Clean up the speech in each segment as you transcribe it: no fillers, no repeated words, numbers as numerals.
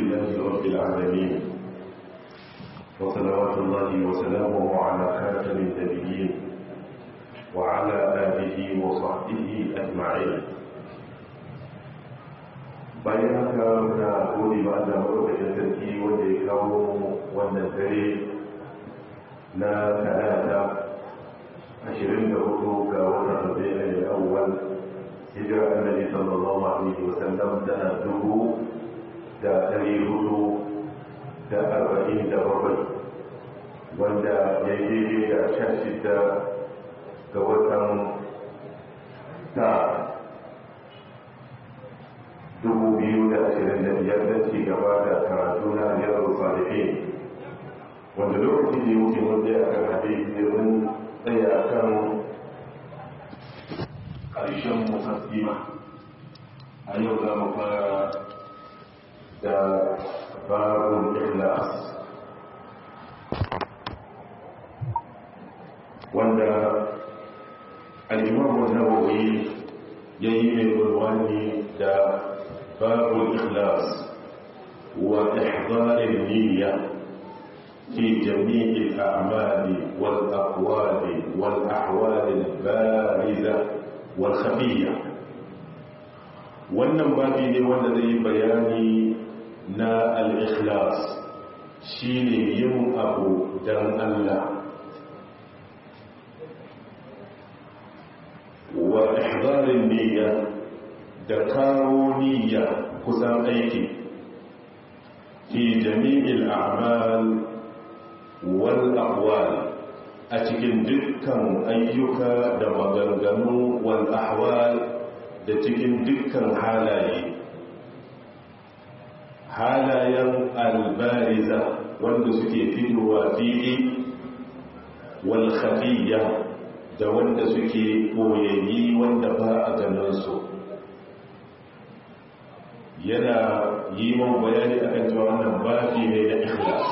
لله رب العالمين، وصلوات الله وسلامه على خاتم النبيين وعلى آله وصحبه أجمعين. bayan haka muna gode ba da maɗaukakin sarki wanda ya kawo wannan dare na talata 24 ga watan rabi'ul awwal hijira annabi sallallahu alaihi wasallam tana 1447 wanda ya yi daidai da 16 ga watan ta 2025 da ci gaba da karatu na riyadu salihin, wanda lokacin da yake wanda ya kan hadisi mun tsaya kan ƙarshen mukaddima. A yau za mu fara da babul ikhlas, wanda al-Imam an-Nawawi yayi mai bulwani da باب الإخلاص وإحضار النية في جميع الأعمال والأقوال والأحوال البارزة والخفية. wannan babi ne wanda zai bayani na al-ikhlas, shine yin abu dan Allah, wa ihdarin niyya da kawo niyya kusan aiki fi jami'il a'mal wal aqwal, a cikin dukkan ayyuka da maganganu, wal ahwal da cikin dukkan halayen albariza wanda suke fitowa fili, wal khafiyya da wanda suke koyayyi wanda ba a ganin su. Yana yi man bayani a kan cewa wannan babi ne na ikhlas.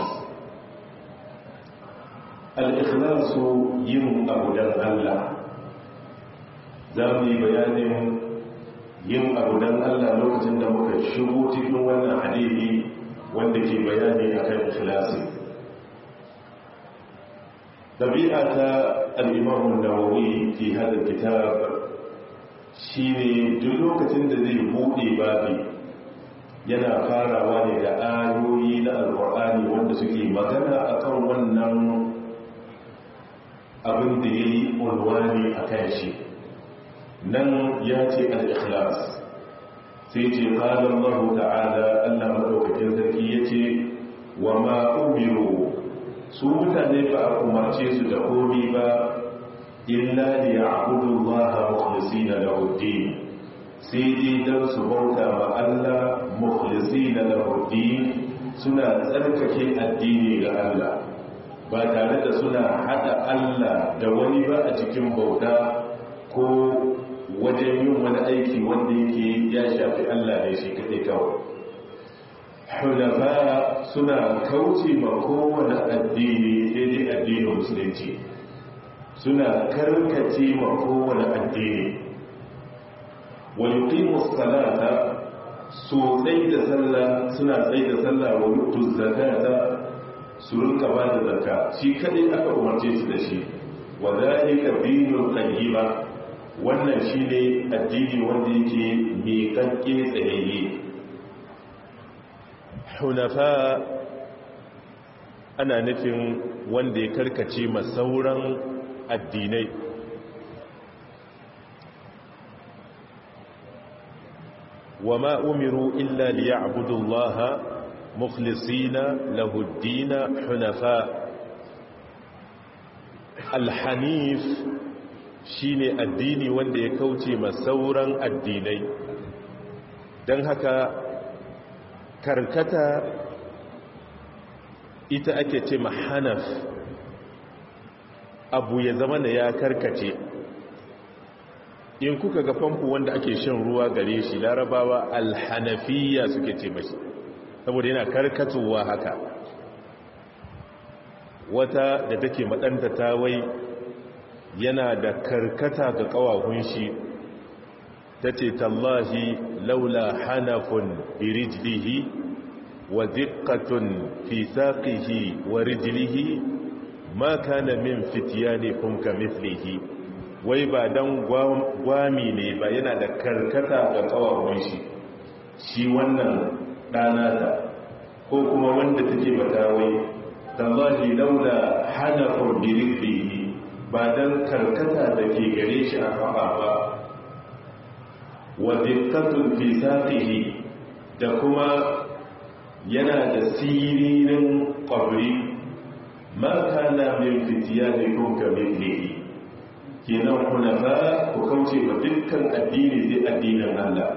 Al-ikhlasu yin abu dan Allah. Za mu yi bayanin yin abu dan Allah lokacin da muka shigo cikin wannan hadisi wanda ke bayani a kan ikhlasi. Dabi'a ta al-Imam an-Nawawi fi hadha kitab shine duk lokacin da zai bude babi yana farawa ne da ayoyi na alƙur'ani wanda suke magana akan wannan abin da ya yi unwani a kan shi. Nan ya ce al-ikhlas, sai ce qala Allah ta'ala, Allah madaukakin sarki yace wa ma umiru, su mutane ba a umarce su da komai ba illa liya'budu Allah mukhlisina lahu ad-din, sai dai don su bauta ma Allah mukhlisina lahu ad-din, suna tsarkake addini ga Allah ba tare da suna hada Allah da wani ba a cikin bauta ko wajen yin wani aiki wanda yake ya shafi Allah ne shi kadai kawai. Hunafa suna kauce ma kowane addini sai dai addinin musulunci, suna karkace ma kowane addini. ويقيم الصلاة سوطي صلى سنة سيد صلى ويؤتوا الزكاة سرنك بعد الزكاة شي كدي أكا أمرتيس دشي وذلك دين القيمة wannan shine addini wanda yake miƙaƙƙe tsayayye. Hunafa ana nufin wanda ya karkace ma sauran addinai. وما أمروا إلا ليعبدوا الله مخلصين له الدين حنفاء. الحنيف shine addini wanda ya kauce ma sauran addinai, don haka karkata ita ake ce mahanaf, abu ya zama da ya karkace. In kuka ga famfo wanda ake shan ruwa gare shi, larabawa alhanafiya suke ce mashi, saboda yana karkatowa haka. Wata da take maɗanta tawai yana da karkata ga ƙawahun shi, ta ce tallahi laula hanafun birijlihi wa diqqatun fi saqihi wa rijlihi ma kana min fityanikum kamithlihi wai ba dan gwami ne ba yana da karkata ga kawawun shi wannan ɗanata ko kuma wanda take matawai tallahi laula hanafun bi rijlihi ba dan karkata da ke gare shi a kafa ba wa diqqatun fi saqihi da kuma yana da siririn qabri ma kana min fityanikum kamithlihi kenan kuna ba ku kauce ba dukkan addini sai addinin Allah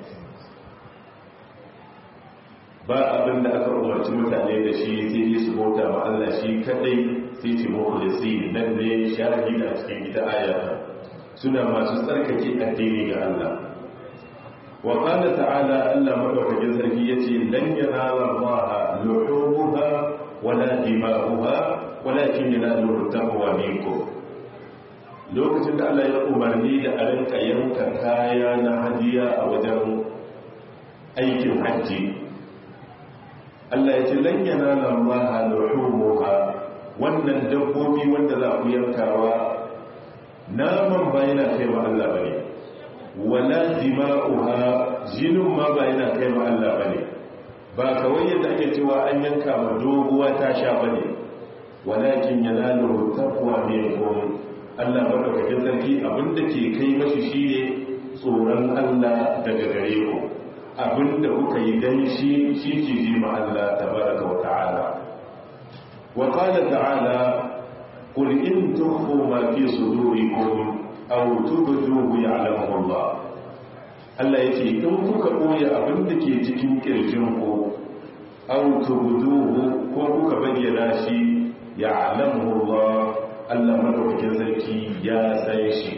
ba abin da aka umarci mutane da shi sai dai su bauta ma Allah shi kadai sai ce mukhlisi nan ne shahidi a cikin ita ayata suna masu tsarkake addini ga Allah wa qala ta'ala Allah madaukakin sarki yace lan yanala Allah luhumuha wala dima'uha walakin yanalu taqwa minkum lokacin da Allah ya umarni da a rinka yanka kaya na hadiya a wajen aikin hajji Allah ya ce lan yanala Allah luhumuha wannan dabbobi wanda za ku yankawa naman ba yana kai ma Allah bane wala dima'uha jinin ma ba yana kai ma Allah bane ba kawai yadda ake cewa an yanka ma doguwa ta sha bane walakin yanalu taqwa minkum Allah madaukakin sarki abinda ke kai mashi shine tsoron Allah daga gare ku abinda kuka yi dan shi ke ji ma Allah tabaraka wa ta'ala wa qala ta'ala qul in tukhfu ma fi sudurikum aw tubduhu ya'lamuhu Allah Allah yace in kuka koya abinda ke cikin kirjin ku aw tubduhu ko kuka bayyana shi ya'lamuhu Allah Allah madaukakin sarki ya san shi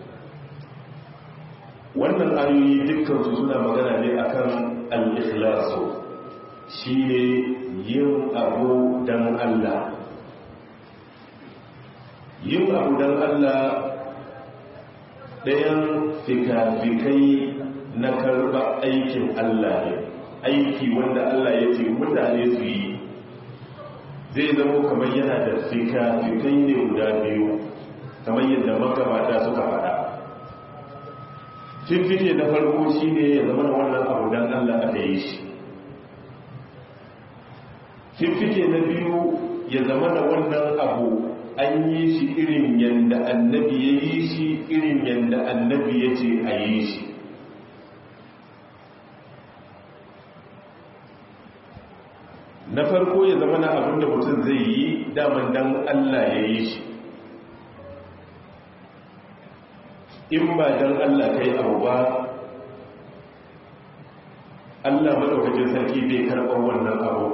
wannan ayoyi dukkansu suna magana ne akan al-ikhlasu shine yin abu dan Allah yin abu dan Allah ɗayan fikafikai na karɓa aikin Allah ne aiki wanda Allah ya ce mutane su yi zai zama kamar yana da fikafikai ne guda biyu kamar yadda magabata suka faɗa fifike na farko shi ne ya zama wannan abu don Allah aka yi shi fifike na biyu ya zama da wannan abu an yi shi irin yadda annabi ya yi shi irin yadda annabi ya ce a yi shi na farko ya zama na abin da mutum zai yi daman dan Allah ya yi shi in ba dan Allah kai abu ba Allah madaukakin sarki bai karɓar wannan abu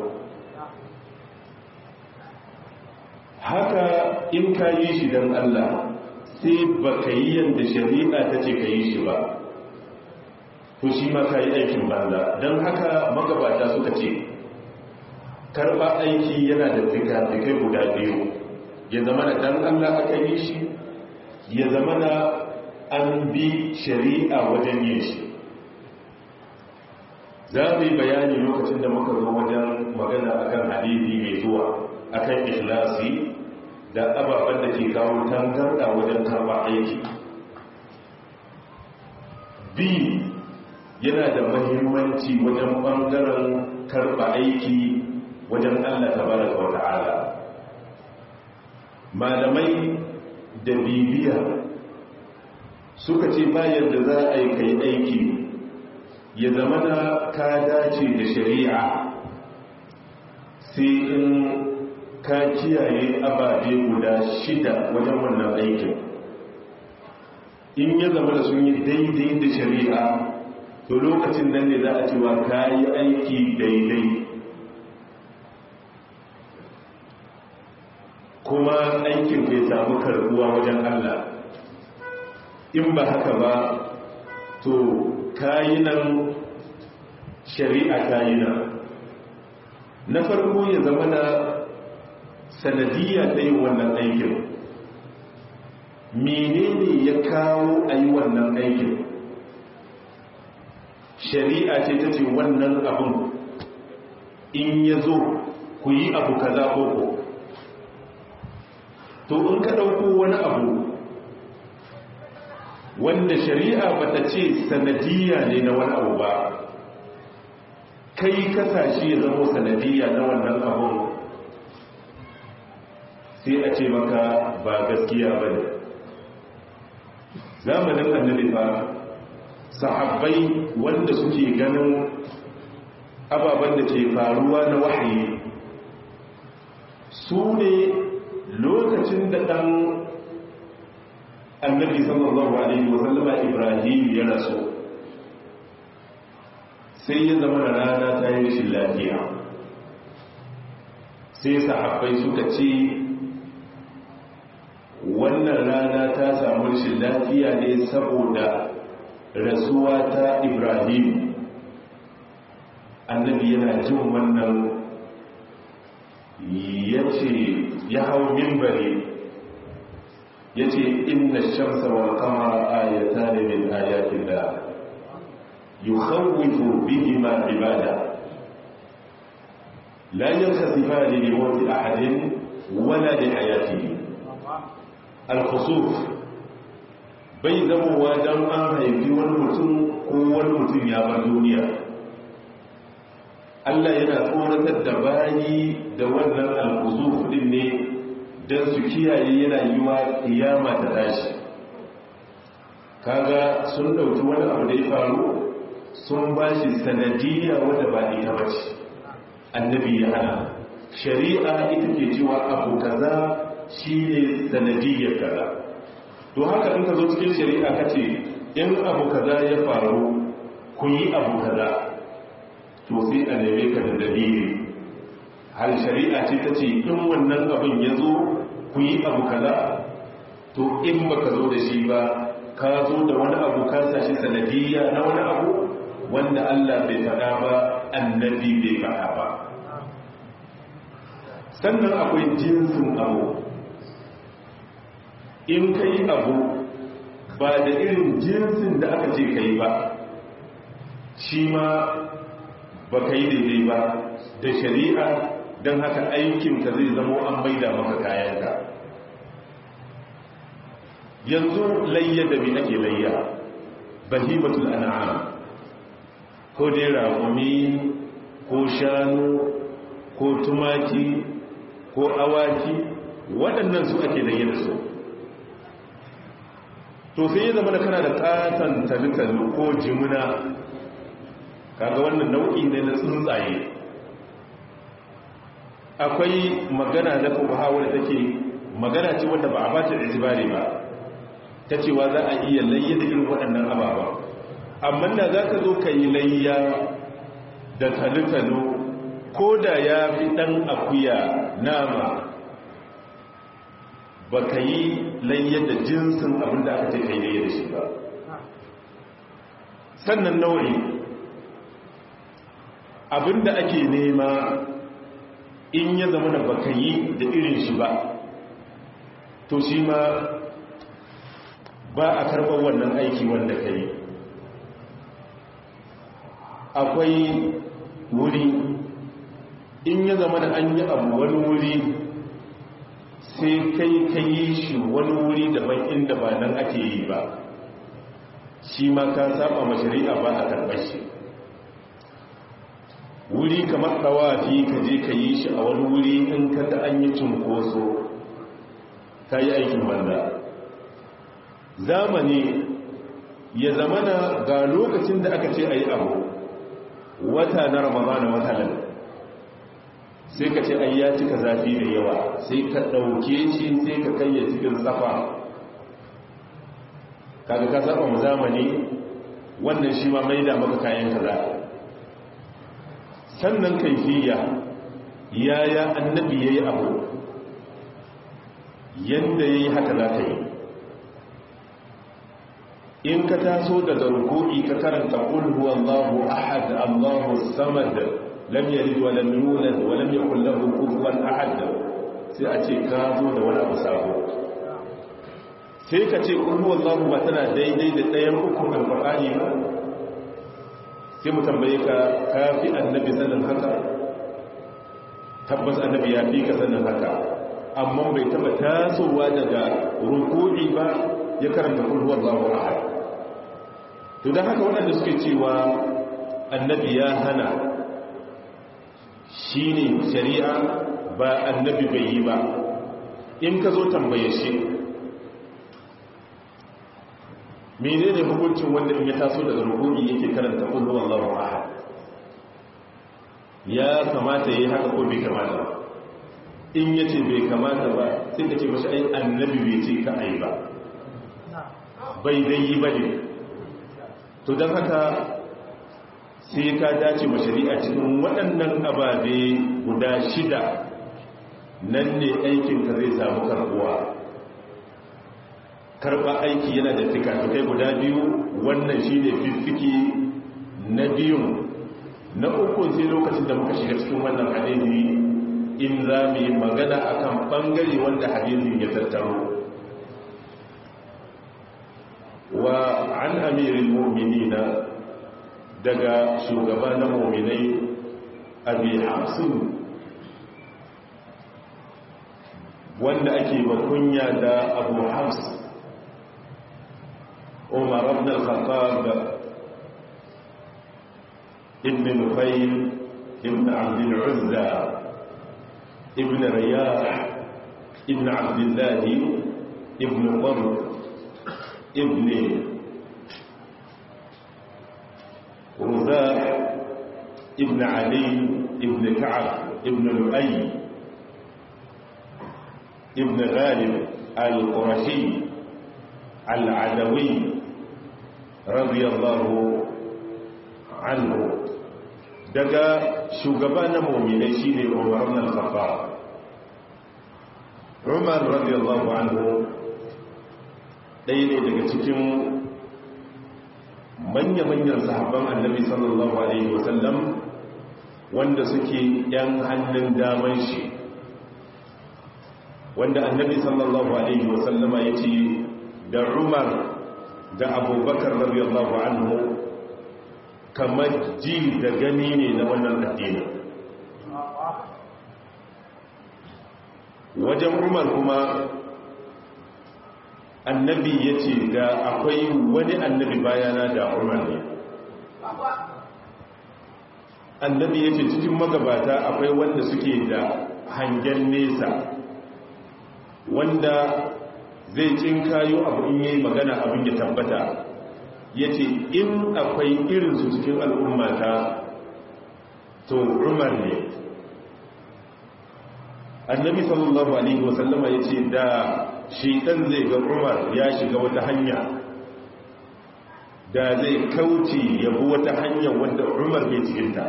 haka in ka yi shi dan Allah sai ba ka yi yadda shari'a ta ce ka yi shi ba to shi ma ka yi aikin banza don haka magabata suka ce karɓa aiki yana da fikafikai guda biyu ya zama da dan Allah aka yi shi ya zama da an bi shari'a wajen yin shi za mu yi bayani lokacin da muka zo wajen magana akan hadisi mai zuwa akan ikhlasi da ababen da ke kawo tangarda wajen karɓa aiki bi yana da mahimmanci wajen ɓangaren karɓa aiki wajen Allah tabaraka wa ta'ala malamai da bibiya suka ce bayan da za a yi kai aiki ya zama da ka dace da shari'a sai in ka kiyaye ababe guda 6 wajen wannan aikin in ya zama da sun yi daidai da shari'a to lokacin nan ne za a cewa ka yi aiki daidai kuma aikin bai samu karbuwa wajen Allah in ba haka ba to kayinan shari'a kayinan na farko ya zama na sanadiyya ta yi wannan aikin menene ya kawo a yi wannan aikin shari'a ce ta ce wannan abin in ya zo ku yi abu kaza koko. To in ka ɗauko wani abu wanda shari'a bata ce sanadiyya ne na wani abu ba, kai kasashe ya zama sanadiyya na wannan abun, sai a ce maka ba gaskiya ba ne. Zamanin annabi fa sahabbai wanda suke ganin ababen da ke faruwa na wahayi su ne lokacin da ɗan annabi sallallahu alaihi wasallama Ibrahim ya rasu, sai ya zama da rana ta yi rashin lafiya, sai sahabbai suka ce wannan rana ta samu rashin lafiya ne saboda rasuwa ta Ibrahim. Annabi yana jin wannan ya hau mimbari ya ce inna shamsa wal qamara ayatan min ayatillah yukhawwifu bihima ibada la yakhsifani li mawti ahadin wala li hayatihi. Al-khusuf bai zamowa dan an haifi wani mutum ko wani mutum ya bar duniya. Allah yana tsoratar da bayi da wannan al-khusuf din ne don su kiyaye yana yiwa kiyama ta tashi. Kaga sun dauki wani abu da ya faru sun ba shi sanadiyya wadda ba ita ba ce. Annabi ya hana. Shari'a ita ke cewa abu kaza shi ne sanadiyyar kaza. To haka in ka zo cikin shari'a ka ce in abu kaza ya faru ku yi abu kaza, to sai a neme ka da dalili. Hal shari'a ce ta ce in wannan abin ya zo ku yi abu kaza, to in ba ka zo da shi ba ka zo da wani abu ka sashi sanadiyya na wani abu wanda Allah bai faɗa ba, annabi bai faɗa ba. Sannan akwai jinsin abu. In ka yi abu ba da irin jinsin da aka ce ka yi ba, shi ma ba ka yi daidai ba da shari'a, don haka aikinka zai zamo an maida maka kayanka. Yanzu layya da bi ake layya, bahimatul an'am, ko dai raƙumi ko shanu ko tumaki ko awaki, waɗannan su ake layya da su. To sai ya zama da kana da ƙaton talitalu ko jimuna, kaga wannan nau'i ne na tsuntsaye. Akwai magana na fuqaha wadda take magana ce wadda ba a bata itibari ba, ta cewa za a iya layya da irin waɗannan ababa. Amma da za ka zo ka yi layya da talitalu, ko da ya fi ɗan akuya nama, ba ka yi layya da jinsin abin da aka ce ka yi layya da shi ba. Sannan nau'i abin da ake nema in ya zama da baka yi da irin shi ba, to shi ma ba a karɓar wannan aiki wanda ka yi. Akwai wuri, in ya zama da an yi abu wani wuri sai kai ka yi shi wani wuri daban inda ba nan ake yi ba, shi ma ka saba ma shari'a ba a karɓar shi. Wuri kamar ɗawafi ka je ka yi shi a wani wuri in kada an yi cunkoso, ka yi aikin banza. Zamani ya zamana ga lokacin da aka ce a yi abu, wata na ramadana wata nan, sai ka ce ai ya cika zafi da yawa, sai ka ɗauke shi sai ka kai ya cikin safa, kaga ka saba mu zamani, wannan shi ma maida maka kayan kaza. Sannan kaifiya, yaya annabi yayi abu, yanda yayi haka za ka yi. In ka taso daga ruku'i ka karanta qul huwallahu ahad Allahu samad lam yalid wa lam yulad wa lam yakul lahu kufuwan ahad, sai a ce ka zo da wani abu sabo. Sai ka ce qul huwallahu ba tana daidai da ɗayan ukun alqur'ani ba, sai mu tambaye ka kafi annabi sanin haka. tabbas annabi ya fi ka sanin haka, amma bai taba tasowa daga ruku'i ba ya karanta kul huwallahu ahad. To dan haka waɗanda suke cewa annabi ya hana shine shari'a ba annabi bai yi ba, in ka zo tambaye shi menene hukuncin wanda in ya taso daga ruku'i yake karanta kul huwallahu ahad, ya kamata yayi haka ko bai kamata ba? In yace bai kamata ba sai ka ce mashi ai annabi bai ce ka ai ba, bai dai yi bane. To dan haka sai ka dace wa shari'a cikin waɗannan ababe guda 6, nan ne aikinka zai samu karbuwa. Karɓa aiki yana da fikafikai guda 2, wannan shi ne fiffiki na 2. Na 3 sai lokacin da muka shiga cikin wannan hadisi in za mu yi magana akan ɓangare wanda hadisin ya tattaro. Wa an amirin mu'minina, daga shugaba na mu'minai abi hafsin wanda ake bakunya da abu hafs umar ibn al-khattab ibn nufayl ibn abd al-uzza ibn riyah ibn abdullah ibn qurb ibn رزاق ابن علي ابن كعب ابن لؤي ابن غالب القرشي العدوي رضي الله عنه. daga shugaba na mu'minai shine Umar ibn al-Khattab. Umar radiyallahu anhu ɗaya ne daga cikin manya-manyan sahabban annabi sallallahu alaihi wasallam wanda suke yan hannun daman shi, wanda annabi sallallahu alaihi wasallama ya ce da Umar da Abubakar radiyallahu anhu kamar ji da gani ne na wannan addini. Wajen Umar kuma annabi ya ce da akwai wani annabi bayana da Umar ne. Annabi ya ce cikin magabata akwai wanda suke da hangen nesa, wanda zai cinkayo abu in yi magana abin ya tabbata. Ya ce in akwai irinsu cikin al'ummata to Umar ne. Annabi sallallahu alaihi wasallama ya ce da shaitan zai ga Umar ya shiga wata hanya, da zai kauce yabi wata hanyar wanda Umar bai cikinta.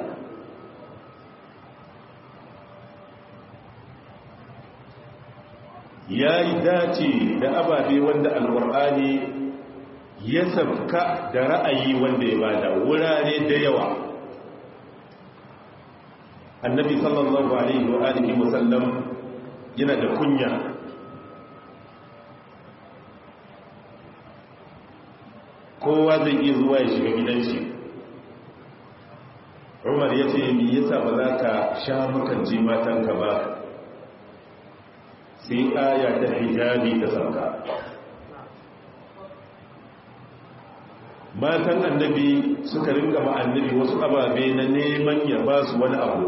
Ya yi dace da ababe wanda alƙur'ani ya sabka da ra'ayi wanda ya bada wurare da yawa. Annabi sallallahu alaihi wa alihi wasallam yana da kunya. Kowa zai iya zuwa ya shiga gidan shi. Umar ya ce mi yasa ba za ka sha makanci matanka ba, sai aya ta hijabi ta sauka. Matan annabi suka ringa ma annabi wasu ababe na neman ya ba su wani abu.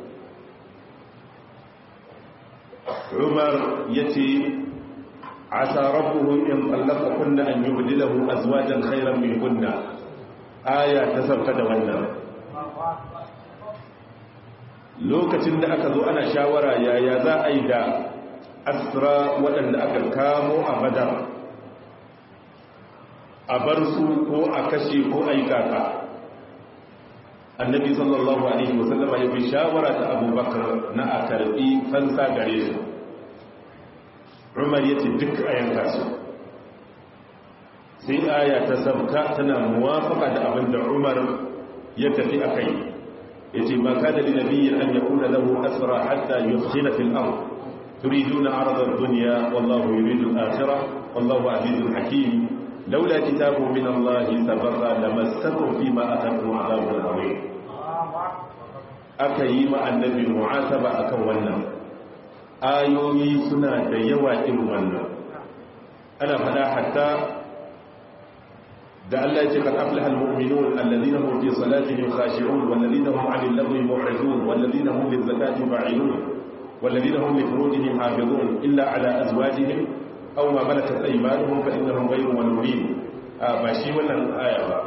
Umar ya ce عسى ربه إن طلقكن أن يبدله أزواجا خيرا منكن. آية تسبق دوانا. lokacin da aka zo ana shawara yaya za a yi da asra waɗanda aka kamo a badar, a bar su ko a kashe ko a yi kaka, annabi sallallahu alaihi wasallama ya fi shawara ta abubakar na a karɓi fansa gare su. Umar ya ce duk a yanka su. Sai aya ta sabka tana muwafaka da abin da Umar ya tafi a kai. Ya ce ba kada li nabiyyin an yakuna lahu asra hatta yuskhina fil ard turiduna arada ad-dunya wallahu yuridu al-akhirah wallahu azizun hakim laula kitabun min Allah sabaqa lamassakum fima akhadtum 'adabun 'azim. aka yi ma annabi mu'ataba akan wannan ayoyi suna da yawa irin wannan ana fada hatta da Allah ya ce kad aflaha almu'minun alladhina hum fi salatihim khashi'un walladhina hum 'anil lagwi mu'ridun walladhina hum lizakati fa'ilun walladhina hum li furujihim hafizun illa 'ala azwajihim aw ma malakat aymanuhum fa innahum ghayru malumin ba shi wannan aya ba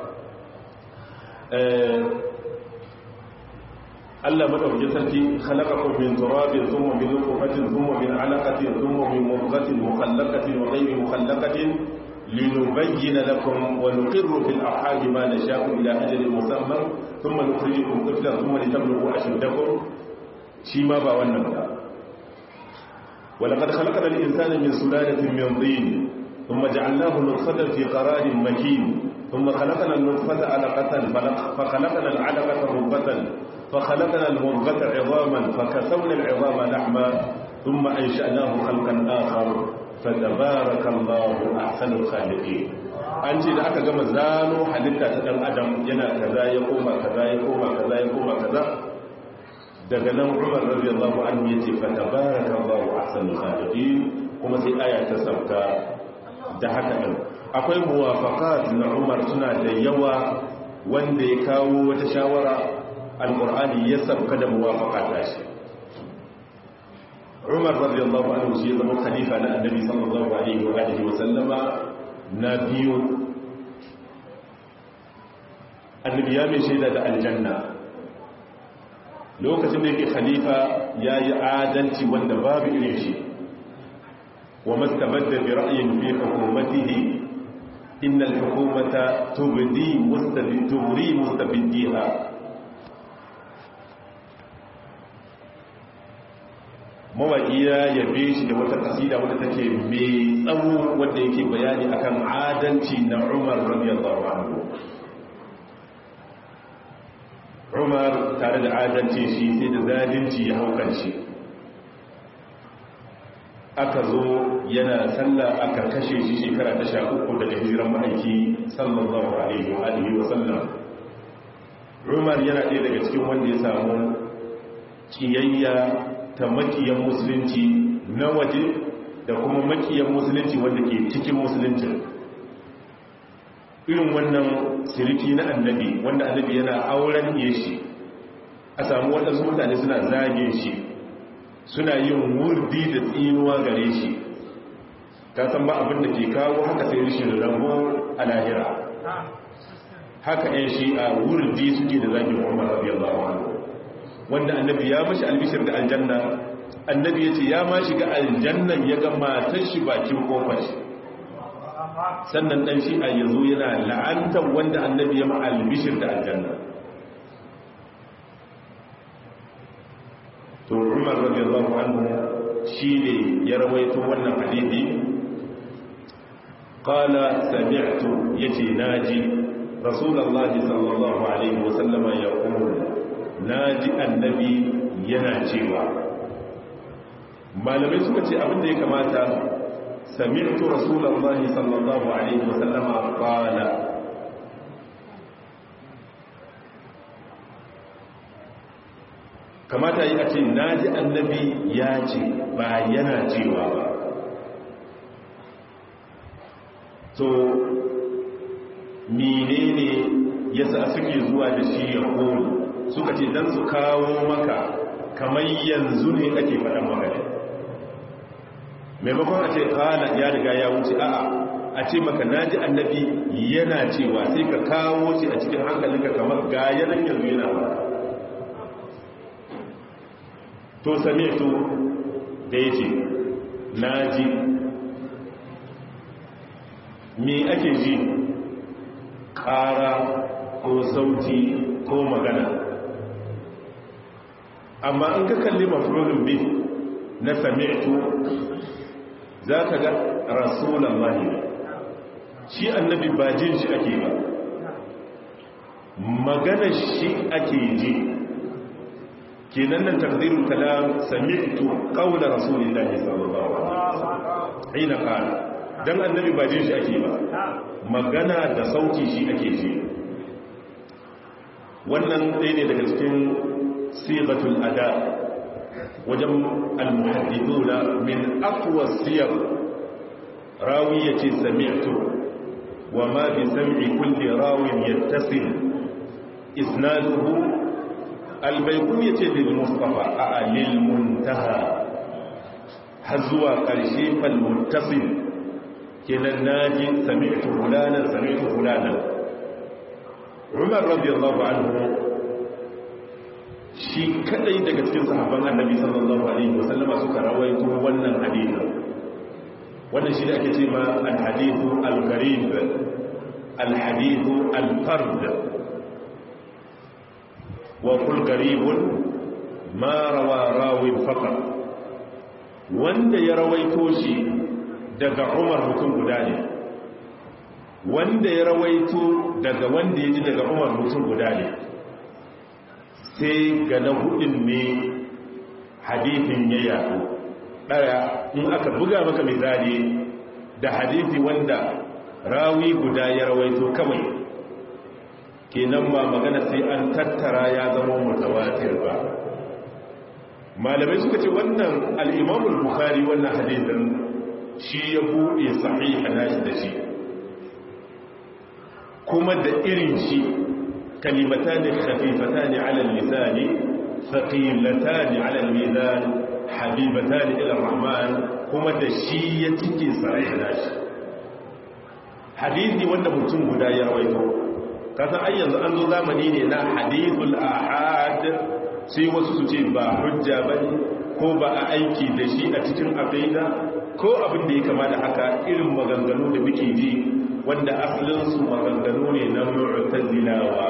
Allah madaukakin sarki khalaqakum min turabin thumma min nutfatin thumma min 'alaqatin thumma min mudghatin mukhallaqatin wa ghayri mukhallaqatin linubayyana lakum wa nuqirru fil arham ma nasha'u ila ajalin musamma thumma nukhrijukum tiflan thumma litablughu ashuddakum shi ma ba wannan ba ولقد خلقنا الإنسان من سلالة من طين ثم جعلناه نطفة في قرار مكين ثم خلقنا النطفة علقة فخلقنا العلقة مضغة فخلقنا المضغة عظاما فكسونا العظام لحما ثم أنشأناه خلقا آخر فتبارك الله أحسن الخالقين an ce da aka gama zano halitta ta ɗan adam yana kaza ya koma kaza ya koma kaza ya koma kaza daga nan Umar radiyallahu anhu yace fa tabarakallahu ahsanul khaliqin kuma sai aya ta sauka da haka din akwai muwafaqat na Umar suna da yawa wanda ya kawo wata shawara alqur'ani ya sauka da muwafaqat shi Umar radiyallahu anhu shi zama khalifa na annabi sallallahu alaihi wa alihi wa sallama na biyu annabi ya mai shaida da aljanna lokacin da yake khalifa ya yi adalci wanda babu irin shi wa mastabadda bi ra'yin fi hukumatihi inna al-hukumata tubdi mustabiddiha mawaki ya yabe shi da wata kasida wadda take mai tsawo wanda yake bayani akan adalci na Umar radiyallahu anhu Umar tare da adalci shi sai da zalunci ya haukan shi aka zo yana sallah aka kashe shi shekara ta 13 daga hijiran ma'aiki sallallahu alaihi wa alihi wa sallam Umar yana ɗaya daga cikin wanda ya samu kiyayya ta makiyan musulunci na waje da kuma makiyan musulunci wanda ke cikin musulunci irin wannan siriki na annabi wanda annabi yana auren shi a samu waɗansu mutane suna zage shi suna yin wurdi da tsinuwa gare shi ka san ba abin da ke kawo haka sai rishin rabo a lahira haka yan shi a wurdi suke da zagin Umar radiyallahu anhu wanda annabi ya mashi albishir da aljanna annabi ya ce ya ma shiga aljannan ya ga matan shi bakin kofar shi sannan dan shi a yanzu yana la'antar wanda annabi ya ma albishir da aljanna to Umar radiyallahu anhu shine ya rawaito wannan hadisi qala sami'tu yace naji rasulullahi sallallahu alaihi wasallama yaqulu naji annabi yana cewa malamai suka ce abinda ya kamata sami'tu rasulullahi sallallahu alaihi wasallama qala kamata yi a ce naji annabi ya ce ba yana cewa ba to menene yasa suke zuwa da shi ya kone suka ce dan su kawo maka kamar yanzu ne ake faɗan magana maimakon a ce kala ya riga ya wuce a ce maka naji annabi yana cewa sai ka kawo shi a cikin hankalinka kamar ga yanan yanzu yana ba to sami'tu da yace naji me ake ji ƙara ko sauti ko magana amma in ka kalli mafulun bi na sami'tu za ka ga rasulallahi shi annabi ba jin shi ake ba magana shi ake ji kenan nan takdirul kalam sami'tu qawla rasulillahi sallallahu alaihi wasallam ina qala dan annabi ba jin shi ake ba magana da sauti shi ake ji wannan ɗaya ne daga cikin sigatul ada wajen al-muhaddithuna min aqwa siyar rawi yace sami'tu wa ma bi sam'i kulli rawin yattasil isnaduhu al-bayquni yace lil mustafa a lil muntaha hazwa karshe fal muttasil kenan naji sami'tu fulana Umar radiyallahu anhu shi kadai daga cikin sahabban annabi sallallahu alaihi wasallama suka rawaito wannan hadisi wannan shi da ake cewa al-hadithu al-gharib al-hadithu al-fard wa kull gharibun ma rawa rawi faqat wanda ya rawaito shi daga Umar mutum guda ne wanda ya rawaito daga wanda ya ji daga Umar mutum guda ne sai ga na hudun ne hadithin ya yaɗo ɗaya in aka buga maka misali da hadithi wanda rawi guda ya rawaito kawai kenan ba magana sai an tattara ya zama mutawatir ba malamai suka ce wannan al-Imam al-Bukhari wannan hadithin shi ya buɗe sahiha nashi da shi kuma da irin shi kalimatani khafifatani ala al-lisan thaqilatani ala al-mizan habibatani ila ar-rahman kuma da shi ya cike sahiha nashi hadisi wanda mutum guda ya rawaito kasan ai yanzu an zo zamani ne na hadithul ahad sai wasu su ce ba hujja bane ko ba a aiki da shi a cikin aqida ko abin da ya kama da haka irin maganganu da muke ji wanda asalinsu maganganu ne na mu'tazilawa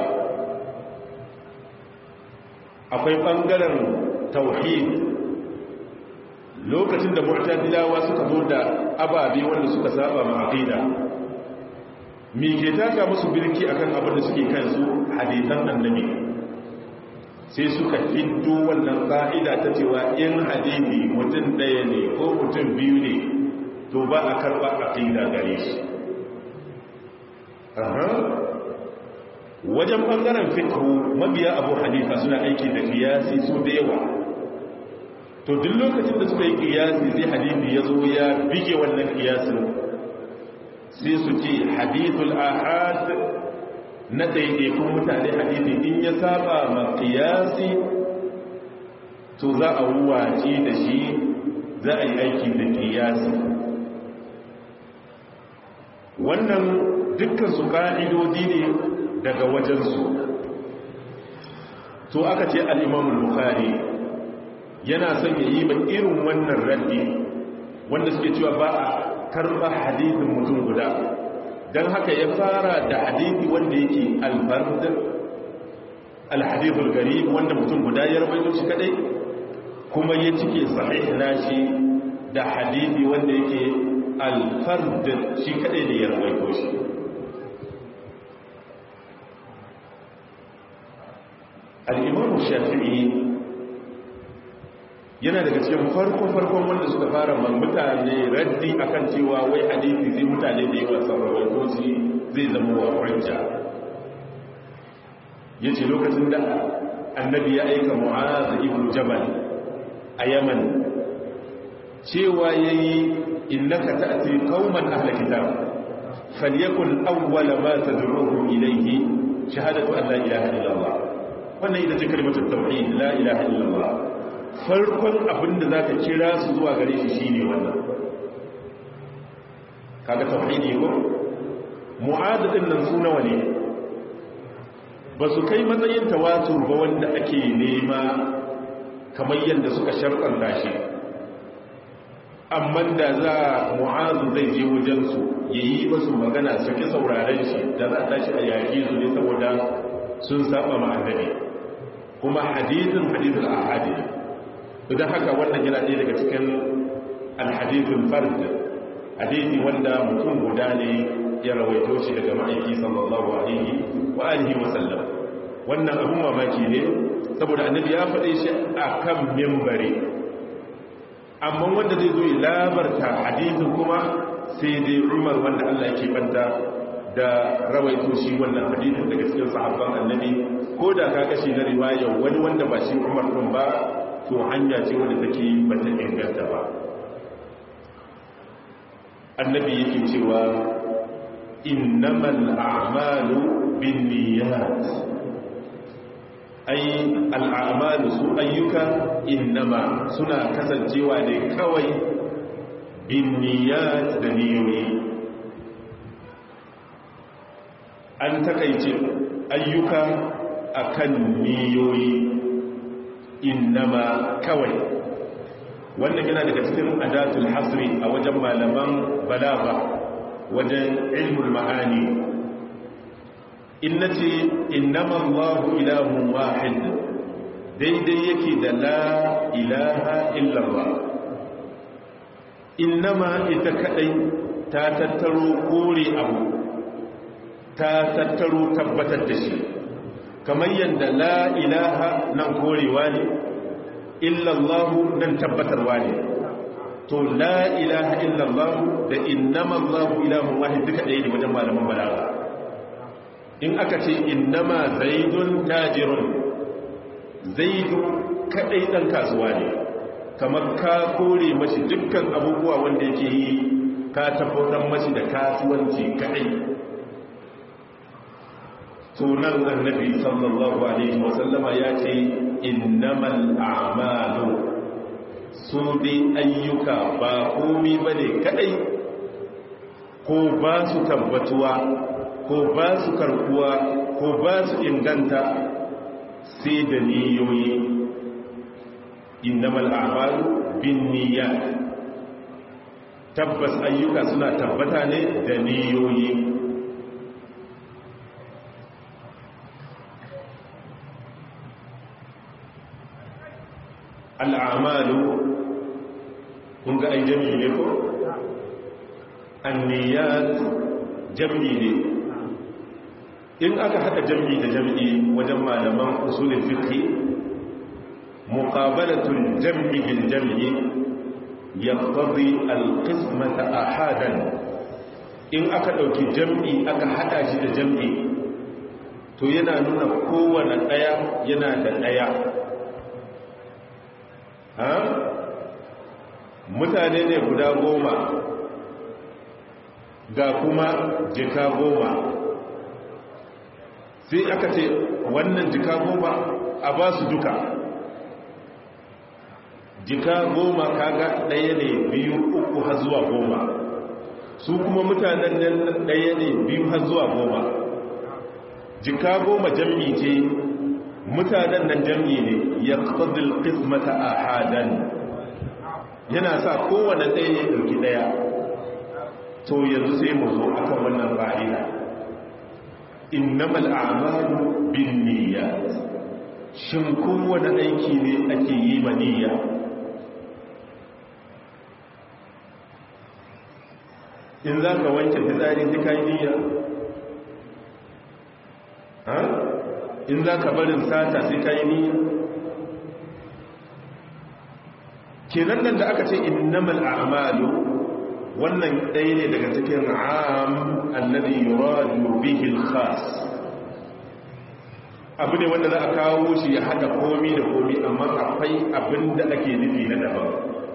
akwai ɓangaren tauhid lokacin da mu'tazilawa suka zo da ababe wanda suka saba ma aqida me ke taka musu birki akan abin da suke kansu hadisan annabi sai suka fiddo wannan ka'ida ta cewa in hadisi mutum ɗaya ne ko mutum biyu ne to ba a karɓa aqida gare shi wajen ɓangaren fikhu mabiya abu hanifa suna aiki da kiyasi su da yawa to duk lokacin da suka yi kiyasi sai hadisi ya zo ya bige wannan kiyasin sai su ce hadithul ahad na ɗaiɗaikun mutane hadisi in ya saba ma kiyasi to za a wuwace da shi za a yi aiki da kiyasi wannan dukkan su ƙa'idodi ne daga wajensu to aka ce al'imamul bukhari yana son ya yi ba irin wannan raddi wanda suke cewa ba a karɓa hadithin mutum guda don haka ya fara da hadithi wanda yake alfard alhadithul gari wanda mutum guda ya rawaito shi kadai kuma ya cike sahih nashi da hadithi wanda yake alfard shi kadai da ya rawaito shi al-imam shafi'i yana daga cikin farkon wanda suka fara mutane raddi akan cewa wai hadisi sai mutane da yawa sun rawaito shi zai zama wa hujja yace lokacin da annabi ya aika mu'az ibn jabal a yaman cewa yayi innaka ta'ti qauman ahli kitab falyakun awwala ma tad'uhum ilayhi shahadatu an la ilaha illallah wannan ita ce kalmar tauhid la ilaha illallah farkon abinda zaka kira su zuwa gare shi shine wannan kaga tauhidi ko mu'adh din nan su nawa ne ba su kai matsayin tawatur ba wanda ake nema kamar yadda suka sharɗanta shi amma da za mu'adh zai je wajen su yayi musu magana su ki sauraren shi da za ta shi a yaki su ne saboda sun saba ma annabi kuma hadithul ahadith idan haka wannan yana ɗaya daga cikin alhadithul fard hadithi wanda mutum guda ne ya rawaito shi daga ma'aiki sallallahu alaihi wa alihi wa sallam wannan abun mamaki ne saboda annabi ya faɗe shi a kan mimbari amma wanda zai zo ya labarta hadithin kuma sai dai Umar wanda Allah yake banta da rawaito shi wannan hadisin daga cikin sahabban annabi ko da ka kashi na riwaya wani wanda ba shi Umar din ba to hanya ce wanda take bata inganta ba. Annabi yake cewa innamal a'malu binniyat, ai al'amalu su ayyuka innama suna kasancewa ne kawai binniyat da niyoyi. An takaice ayyuka akan niyoyi innama kawai. wannan yana daga cikin adatul hasri a wajen malaman balagha wajen ilmul ma'ani. in nace innama Allahu ilahun wahid daidai yake da la ilaha illallah. innama ita kadai ta tattaro kore abu, ta tattaro tabbatar da shi, kamar yadda la ilaha nan korewa ne, illallahu nan tabbatarwa ne. to la ilaha illallahu da innama Allahu ilahun wahid duka ɗaya ne wajen malaman balaga. in aka ce innama zaidun tajirun, zaidu kadai dan kasuwa ne, kamar ka kore mashi dukkan abubuwa wanda yake yi, ka tabbatar mashi da kasuwanci kadai. sunan annabi sallallahu alaihi wasallama ya ce innamal a'malu, su dai ayyuka ba komi bane kadai, ko ba su tabbatuwa ko ba su karkuwa ko ba su inganta sai da niyoyi. innamal a'malu binniyat, tabbas ayyuka suna tabbata ne da niyoyi. al'amalu kun ga ai jami'i ne ko? anniyat jami'i ne. in aka haɗa jami'i da jami'i wajen malaman usulul fiqh, muqabalatul jam'i bil jam'i yaqtadi al-qismata ahadan. in aka dauki jam'i aka hada shi da jam'i to yana nuna kowane daya yana da daya. mutane ne guda 10 ga kuma jika 10, sai aka ce wannan jika 10 a ba su duka. jika 10 kaga ɗaya ne 2 3 har zuwa 10, su kuma mutanen nan ɗaya ne 2 har zuwa 10. jika 10 jam'i ce, mutanen nan jam'i ne, ya qadil qismata ahadan, yana sa kowane ɗaya ya ɗauki ɗaya. to yanzu sai mu zo akan wannan fa'ida, innamal a'malu binniyat. shin kowane aiki ne ake yi maniyya? in za ka wanke fitsari sai kai niyya? in za ka barin sata sai kai niyya? kenan nan da aka ce innamal a'malu, wannan ɗaya ne daga cikin am alladhi yuradu bihi al-khas. abu ne wanda za a kawo shi ya hada komi da komi, amma akwai abin da ake nufi na daban.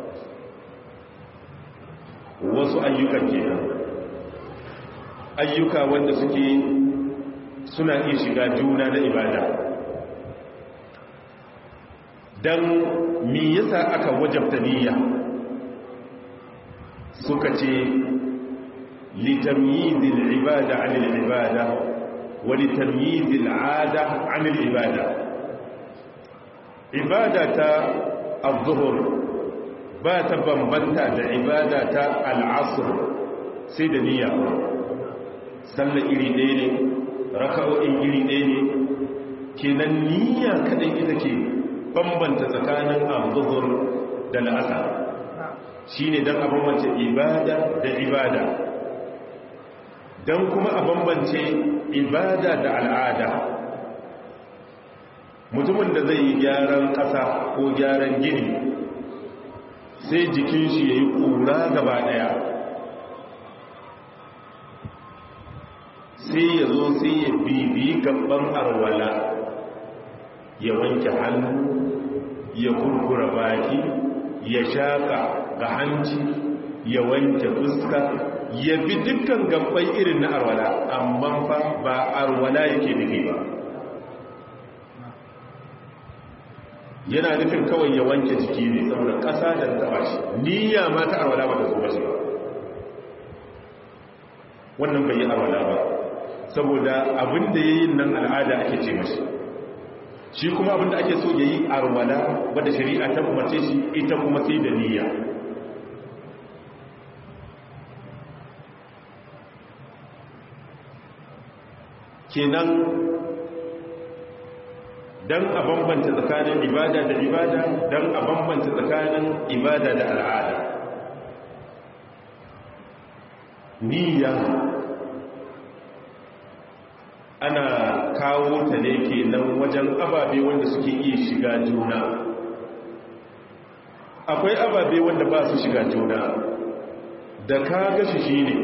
wasu ayyukan kenan, ayyuka wanda suke suna iya shiga juna na ibada. dan me yasa aka wajabta niyya? suka ce litamyizil ibada 'anil ibada wa litamyizil 'ada 'anil ibada. ibada ta az-zuhr ba ta bambanta da ibada ta al-'asr sai da niyya. sallar iri ɗaya ne, raka'o'in iri ɗaya ne, kenan niyya kadai ita ke bambanta tsakanin az-zuhr da al-'asr. shi ne don a bambance ibada da ibada, don kuma a bambance ibada da al'ada. mutumin da zai yi gyaran ƙasa ko gyaran gini sai jikin shi ya yi ƙura gaba ɗaya, sai ya zo sai ya bibi gaban arwala ya wanke hannu ya kurkura baki ya shaka ga hanci ya wanke fuska ya bi dukkan gabbai irin na arwala amma fa ba arwala yake nufi ba yana nufin kawai ya wanke jiki ne saboda ƙasa da taba shi niyya ma ta arwala ba ta zo ba shi ba wannan bai yi arwala ba saboda abin da ya yi nan al'ada ake ce mashi shi kuma abin da ake so ya yi arwala wadda shari'a ta umarce shi ita kuma sai da niyya kenan don a bambanta tsakanin ibada da ibada don a bambanta tsakanin ibada da al'ada niyya ana kawo ta ne ke nan wajen ababe wanda suke iya shiga juna akwai ababe wanda ba su shiga juna da ka gashi shi ne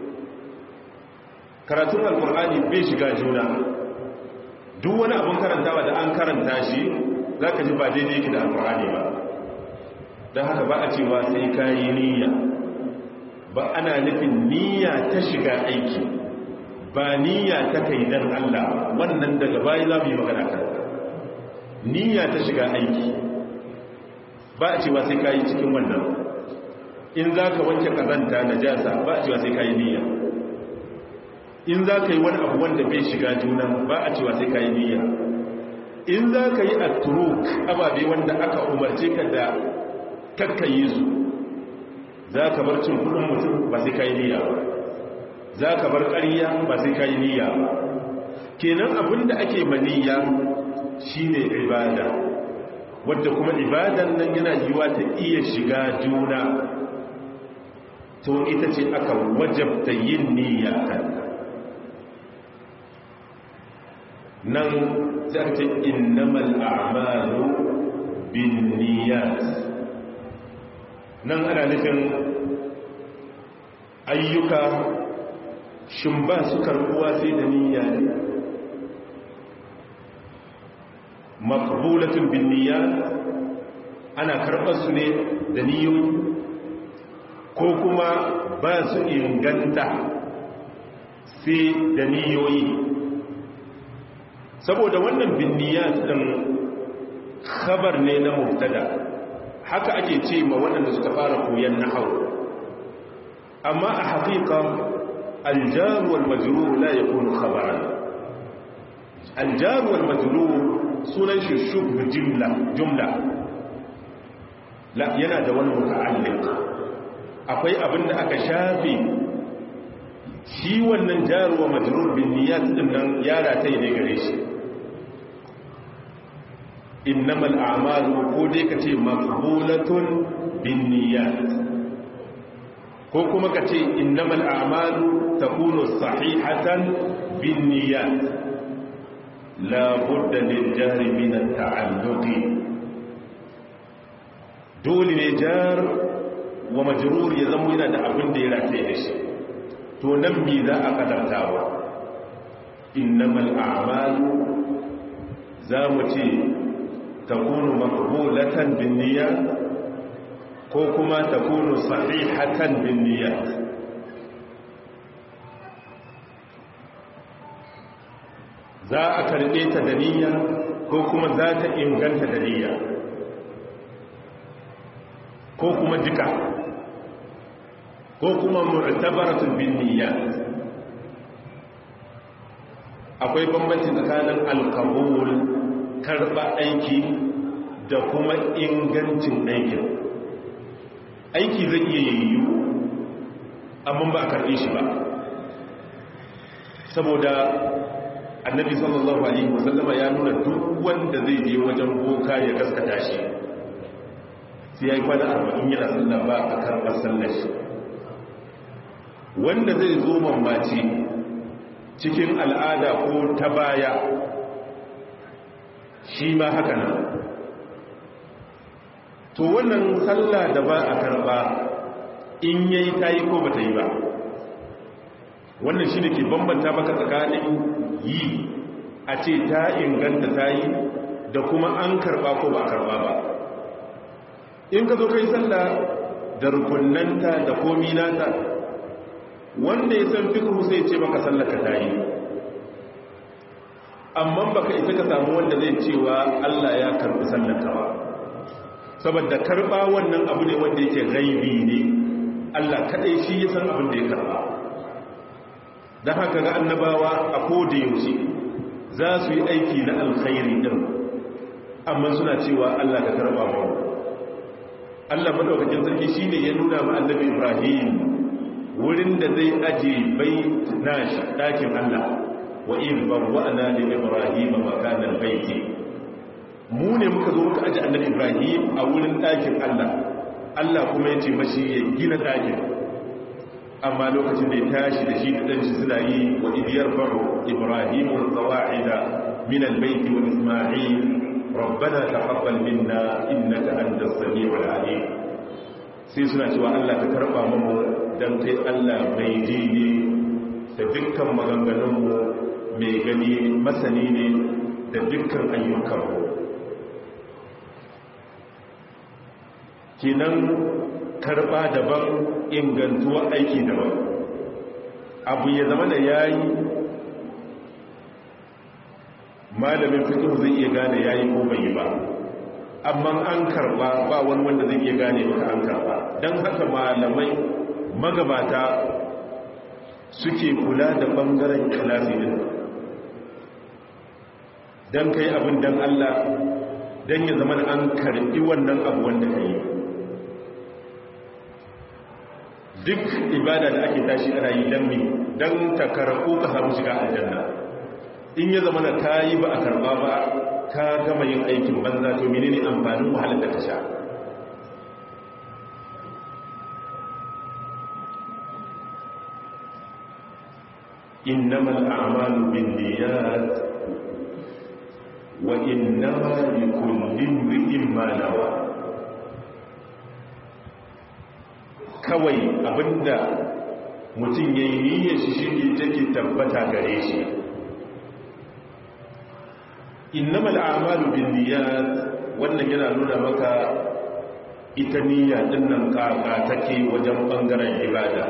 karatun alkur'ani bai shiga juna duk wani abin karantawa da an karanta shi za ka ji ba daidai yake da alkur'ani ba don haka ba a cewa sai ka yi niyya ba ana nufin niyya ta shiga aiki ba niyya ta kai dan Allah wannan daga bayi za mu yi magana kan niyya ta shiga aiki ba a cewa sai ka yi cikin wannan in za ka wanke kazanta na jasa ba a cewa sai ka yi niyya in za ka yi wani abu wanda bai shiga juna ba a cewa sai ka yi niyya in za ka yi atturuk ababe wanda aka umarce ka da kakkaye su za ka bar cin kudin mutum ba sai ka yi niyya ba za ka bar ƙarya ba sai ka yi niyya ba kenan abinda ake maniyya shine ibada wadda kuma ibadan nan yana yiwa ta iya shiga juna to ita ce aka wajabta yin niyya kan nan sai aka ce innamal a'malu bin niyyat nan ana nufin ayyuka shin ba su karbuwa sai da niyya ne maqbulatun bin niyyat ana karɓar su ne da niyyoyi ko kuma ba su inganta sai da niyyoyi saboda wannan bin niyyat din khabar ne na mubtada haka ake ce ma waɗanda suka fara koyan nahwu amma a haƙiƙa الجار والمجرور لا يكون خبرا الجار والمجرور sunan shi shubh jumla la yana da wani muta'alliq akwai abin da aka shafe shi wannan jar wa majrur bin niyyat din nan ya rataye ne gare shi innamal a'malu ko dai kace maqbulatun bin niyyat ko kuma kace innamal a'malu takunu sahihatan bin niyyat la budda lil jari min at ta'alluqi dole ne jar wa majrur ya zama yana da abin da ya rataye da shi to nan me za a kadartawa innamal a'malu za mu ce takunu maqbulatan bin niyyat ko kuma takunu sahihatan bin niyyat za a karbe ta da niyya ko kuma za ta inganta da niyya ko kuma duka ko kuma mu'tabaratun bin niyyat akwai bambanci tsakanin alqabul karba aiki da kuma ingancin aikin aiki zai iya yiwu amma ba a karbe shi ba saboda annabi sallallahu alaihi wasallama ya nuna duk wanda zai je wajen boka ya gaskata shi sai ya yi kwana 40 yana sallah ba a karɓar sallar shi wanda zai zo mamaci cikin al'ada ko ta baya shi ma haka nan to wannan sallah da ba a karɓa in yayi ta yi ko ba ta yi ba wannan shi ne ke bambanta maka tsakanin yi a ce ta inganta ta yi da kuma an karba ko ba karba ba. In ka zo kai sallah da rukunnanta da komi nata, wanda ya san fiqh sai ce maka sallaka ta yi, amma baka isa ka samu wanda zai cewa Allah ya karbi sallaka ba, saboda karba wannan abu ne wanda yake gaibi ne, Allah kadai shi ya san abin da ya karba. don haka ga annabawa a koda yaushe za su yi aiki na alkhairi din, amma suna cewa Allah ka karba mu. Allah madaukakin sarki shine ya nuna ma annabi Ibrahim wurin da zai aje bait nashi dakin Allah, wa in bawwa'na li Ibrahim makana al-bayt. Mu ne muka zo muka aje annabi Ibrahim a wurin dakin Allah, Allah kuma ya ce mashi ya gina dakin. Amma lokacin da ya tashi da shi da ɗanshi suna yi wa idiyar faru ibrahimun tsawa'ida min albaiti wa isma'il rabbana taqabbal minna innaka antas samiul alim. sai suna cewa Allah ka karba mu dan kai Allah mai ji ne da dukkan maganganun mu, mai gani masani ne da dukkan ayyukan mu. Kenan karba daban, ingantuwa aiki daban. Abu ya zama da yayi malamin fiqh zai iya gane yayi ko bai yi ba, amma an karba ba wani wanda zai iya gane maka an karba. Dan haka malamai magabata suke kula da bangaren ikhlasi din, dan kai abin dan Allah, dan ya zama an karbi wannan abu wanda kai. Duk ibada da ake tashi ana yi dan mi dan ta karɓo ka samu shiga aljanna. In ya zama na kayi ba a karɓa ba, ka gama yin aikin banza, to menene amfanin wahalar da ka sha? innamal a'malu binniyat wa innama likulli imrin ma nawa. Kawai abinda mutum ya yi niyyar shi ne take tabbata gare shi. Innamal a'malu binniyat, wannan yana nuna maka ita niyya din nan kaka take wajen bangaren ibada.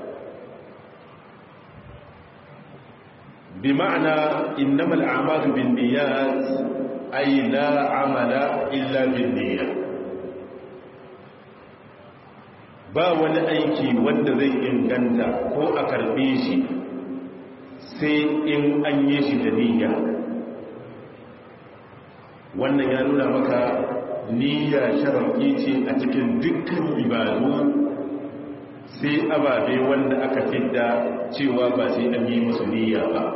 Bi ma'ana innamal a'malu binniyat ay la amala illa binniyat. Ba wani aiki wanda zai inganta ko a karbe shi sai in an yi shi da niyya. Wannan ya nuna maka niyya sharafi ce a cikin dukkan ibadu, sai ababe wanda aka fidda cewa ba sai an yi musu niyya ba.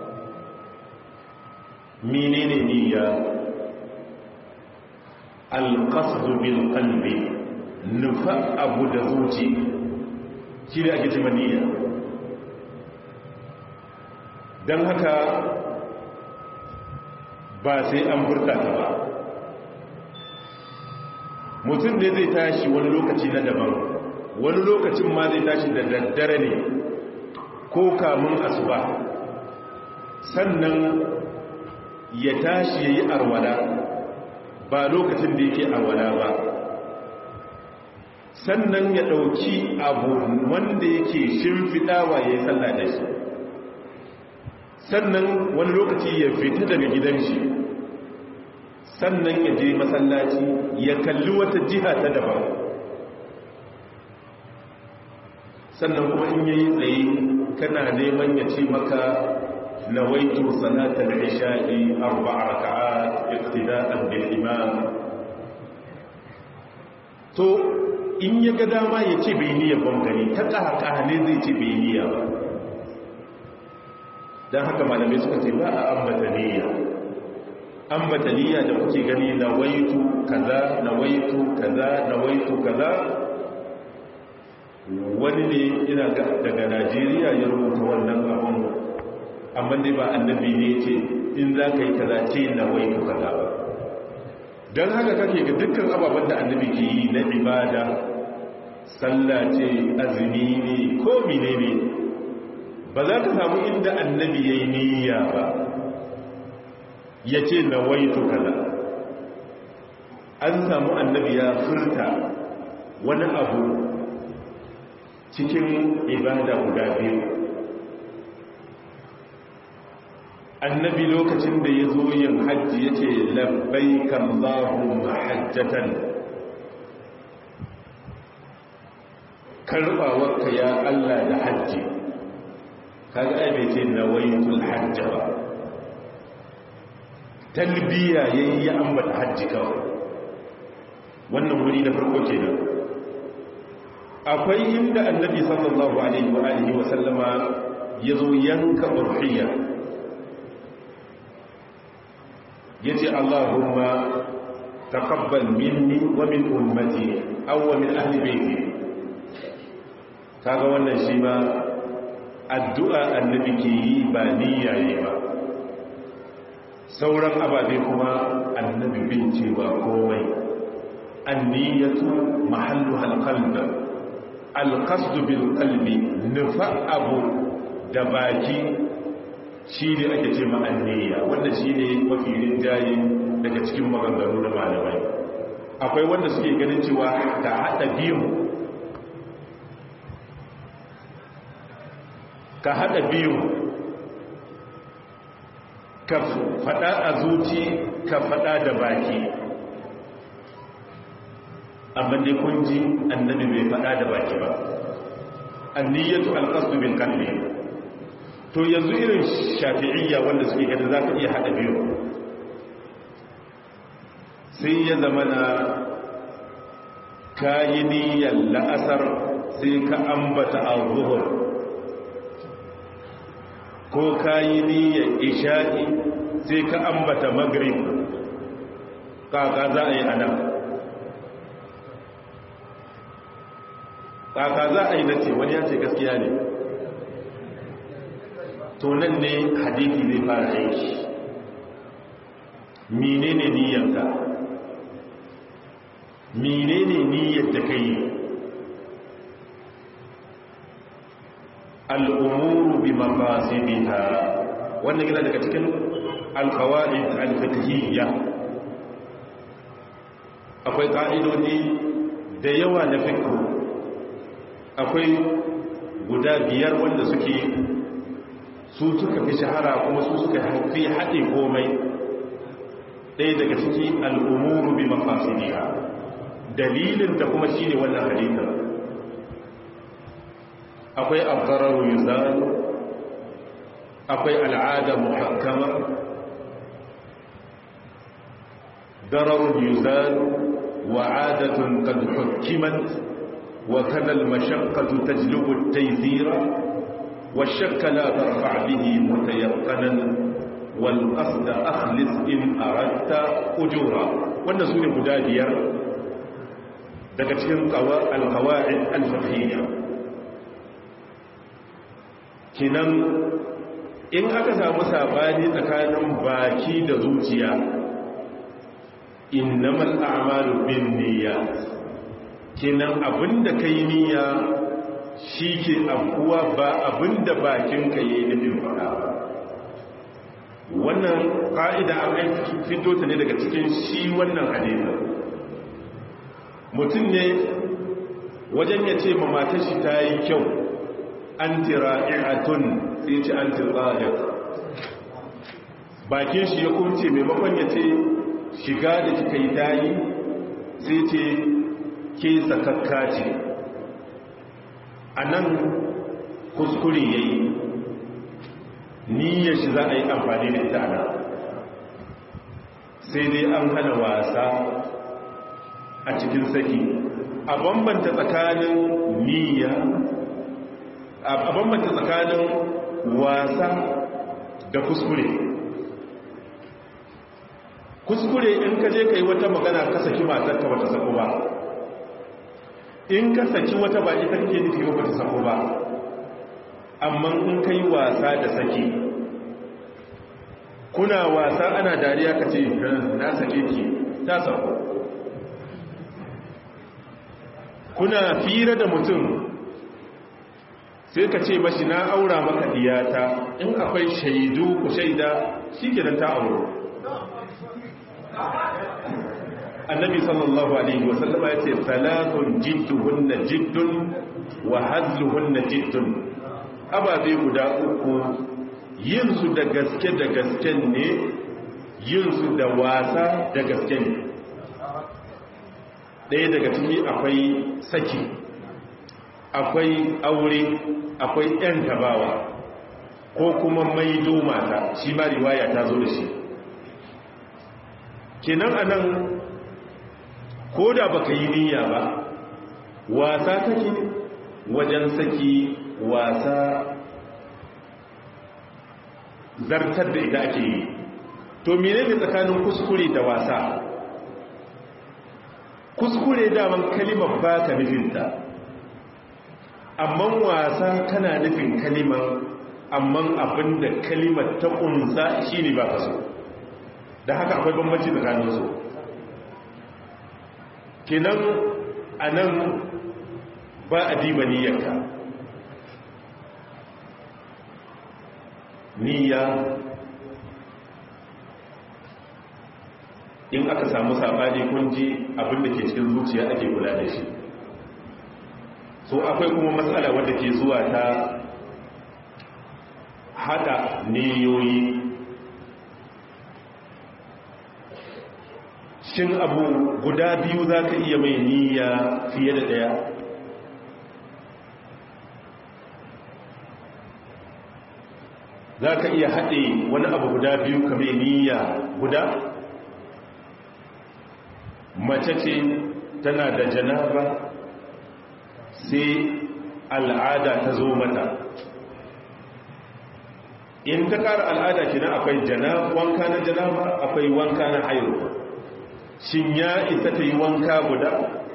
Menene niyya? Al-qasdu bil qalbi, nufa abu da zuci, shi ne ake cima niyya. don haka ba sai an furta ta ba. Mutum ne zai tashi wani lokaci na daban, wani lokacin ma zai tashi da daddare ne ko kamun asuba, sannan ya tashi ya yi arwala ba lokacin da yake arwala ba, sannan ya ɗauki abu wanda yake shimfiɗawa ya yi sallah da shi, sannan wani lokaci ya fita daga gidan shi, sannan ya je masallaci ya kalli wata jiha ta daban, sannan kuma in yayi tsaye kana neman ya ce maka nawaitu salatal isha'i 4 raka'at iqtida'an bil imam. To in ya ga dama ya ce bai niyya bangare, ta ƙaƙa ne zai ce bai niyya ba. don haka malamai suka ce ba a ambata niyya. Ambata niyya da kuke gani nawaitu kaza nawaitu kaza nawaitu kaza, wani ne ina daga Najeriya ya rubuta wannan abun, amma dai ba annabi ne ce in za ka yi kaza ce nawaitu kaza ba. don haka kake ga dukkan ababen da annabi ke yi na ibada, sallah ce, azumi ne, ko mine ne, ba za ka samu inda annabi ya yi niyya ba ya ce na waitu kaza. An samu annabi ya furta wani abu cikin ibada guda biyu. Annabi lokacin da ya zo yin hajji ya ce labbaika Allahumma hajjatan, karbawarka ya Allah da hajji. Kaga ai bai ce nawaitul hajja ba, talbiya yayi ya ambata hajji kawai. Wannan wuri na farko kenan. Akwai inda annabi sallallahu alaihi wa alihi wa sallama yazo yanka urhiyya, yace Allahumma taqabbal minni wa min ummati aw min ahli baiti. Kaga wannan shi ma addu'a annabi ke yi ba niyya yi ba. Sauran ababe kuma annabi bin ce ba komai. An-niyyatu mahalluha al-qalb, al-qasd bil qalbi, nufa abu da baki shi ne ake ce ma an-niyya. Wanda shi ne mafi rinjaye daga cikin maganganu na malamai. Akwai wanda suke ganin cewa ta hada biyu, ka haɗa biyu, ka faɗa a zuci ka faɗa da baki. Amma dai kun ji annabi bai faɗa da baki ba. An-niyyatu al-qasdu bil qalbi. To yanzu irin shafi'iyya wanda suke ganin za ka iya haɗa biyu, sai ya zama na kayi niyyar la'asar sai ka ambata al-zuhur, ko kayi niyyar isha'i sai ka ambata maghrib. Kaka za a yi anan, kaka za a yi nace wani ya ce gaskiya ne. To nan ne hadisi zai fara aiki. Menene niyyarka? Menene niyyar da kai? Al'umuru bi maqasidiha, wannan yana daga cikin al-qawaid al-fiqhiyya. Akwai ƙa'idodi da yawa na fiqh, akwai guda 5 wanda su suka fi shahara kuma su suka fi haɗe komai. Ɗaya daga ciki al'umuru bi maqasidiha, dalilin da kuma shine wannan hadisin. Akwai al-darar yuzal, akwai al'ada muhakkama. darar yuzal wa 'adatun qad hukkimat wa kana al-mashaqqatu tajlubu at-taysira wa ash-shakka la tarfa' bihi mutayaqqanan wal qasd akhlis in aradta ujura. Wannan sune guda 5 daga cikin al-qawaid al-fiqhiyya. Kinan in aka samu sabani tsakanin baki da zuciya, innamal a'malu binniyat, kinan abinda kai niyya shike abuwa ba abinda bakinka yayi nufin faɗa ba. Wannan ka'ida an fito ta ne daga cikin shi wannan hadisi. Mutum ne wajen ya ce ma matar shi ta yi kyau, anti ra'i'atun, sai ce anti zahir. Bakin shi ya kumce, maimakon ya ce shiga da kika yi tayi, sai ce ke sakakka ce. A nan kuskure ya yi, niyyar shi za a yi amfani da ita ana, sai dai an hana wasa a cikin saki. A bambanta tsakanin niyya, a bambanta tsakanin wasa da kuskure. Kuskure in ka je ka yi wata magana ka saki matarka ba ta sako ba, in ka saki wata ba ita kake nufi ba ta sako ba. Amma in ka yi wasa da saki, kuna wasa ana dariya ka ce na sake ki, ta sako. Kuna fira da mutum sai ka ce mashi na aura maka diyata in akwai shaidu ku shaida shi kenan ta auro. Annabi sallallahu alaihi wasallama ya ce salatun jidduhunna jiddun wa hazluhunna jiddun, ababe guda uku yin su da gaske da gasken ne, yin su da wasa da gaske ne. ɗaya daga ciki akwai saki, akwai aure, akwai ‘yan tabawa ko kuma maido mata, shi ma riwaya ta zo da shi. Kenan anan ko da baka yi niyya ba, wasa kake wajen saki, wasa zartar da ita ake yi. To menene tsakanin kuskure da wasa? Kuskure daman kalimar ba ka nufinta, amma wasa kana nufin kalimar, amma abinda kalimar ta kunsa shi ne ba ka so, da haka akwai bambanci tsakanin su. Kenan a nan ba a diba niyyarka, niyya in aka samu sabani kunji abinda ke cikin zuciya ake kula da shi. So akwai kuma matsala wadda ke zuwa ta hada niyoyi. Shin abu guda biyu za ka iya mai niyya fiye da ɗaya? Za ka iya haɗe wani abu guda biyu ka mai niyya guda? Mace ce tana da janaba sai al'ada ta zo mata, in ta ƙara al'ada kenan akwai wanka na janaba, akwai wanka na haihuwa. Shin ya isa ta yi wanka guda?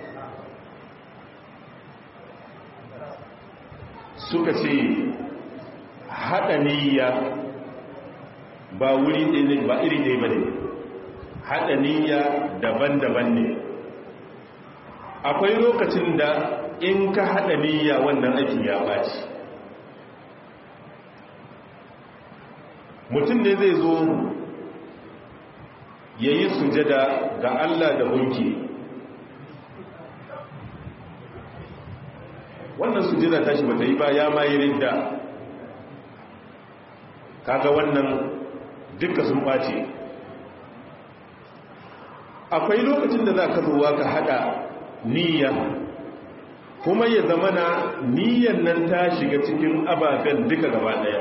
Suka ce haɗa niyya ba wuri ɗaya ne, ba iri ɗaya ba ne, haɗa niyya daban-daban ne. Akwai lokacin da in ka haɗa niyya wannan aikin ya ɓaci. Mutum ne zai zo ya yi sujada ga Allah da gunki, wannan sujada tashi bata yi ba, ya ma yi ridda, kaga wannan duka sun ɓace. Akwai lokacin da za ka zuwa ka haɗa niyya kuma ya zamana niyyan nan ta shiga cikin ababen duka gaba ɗaya.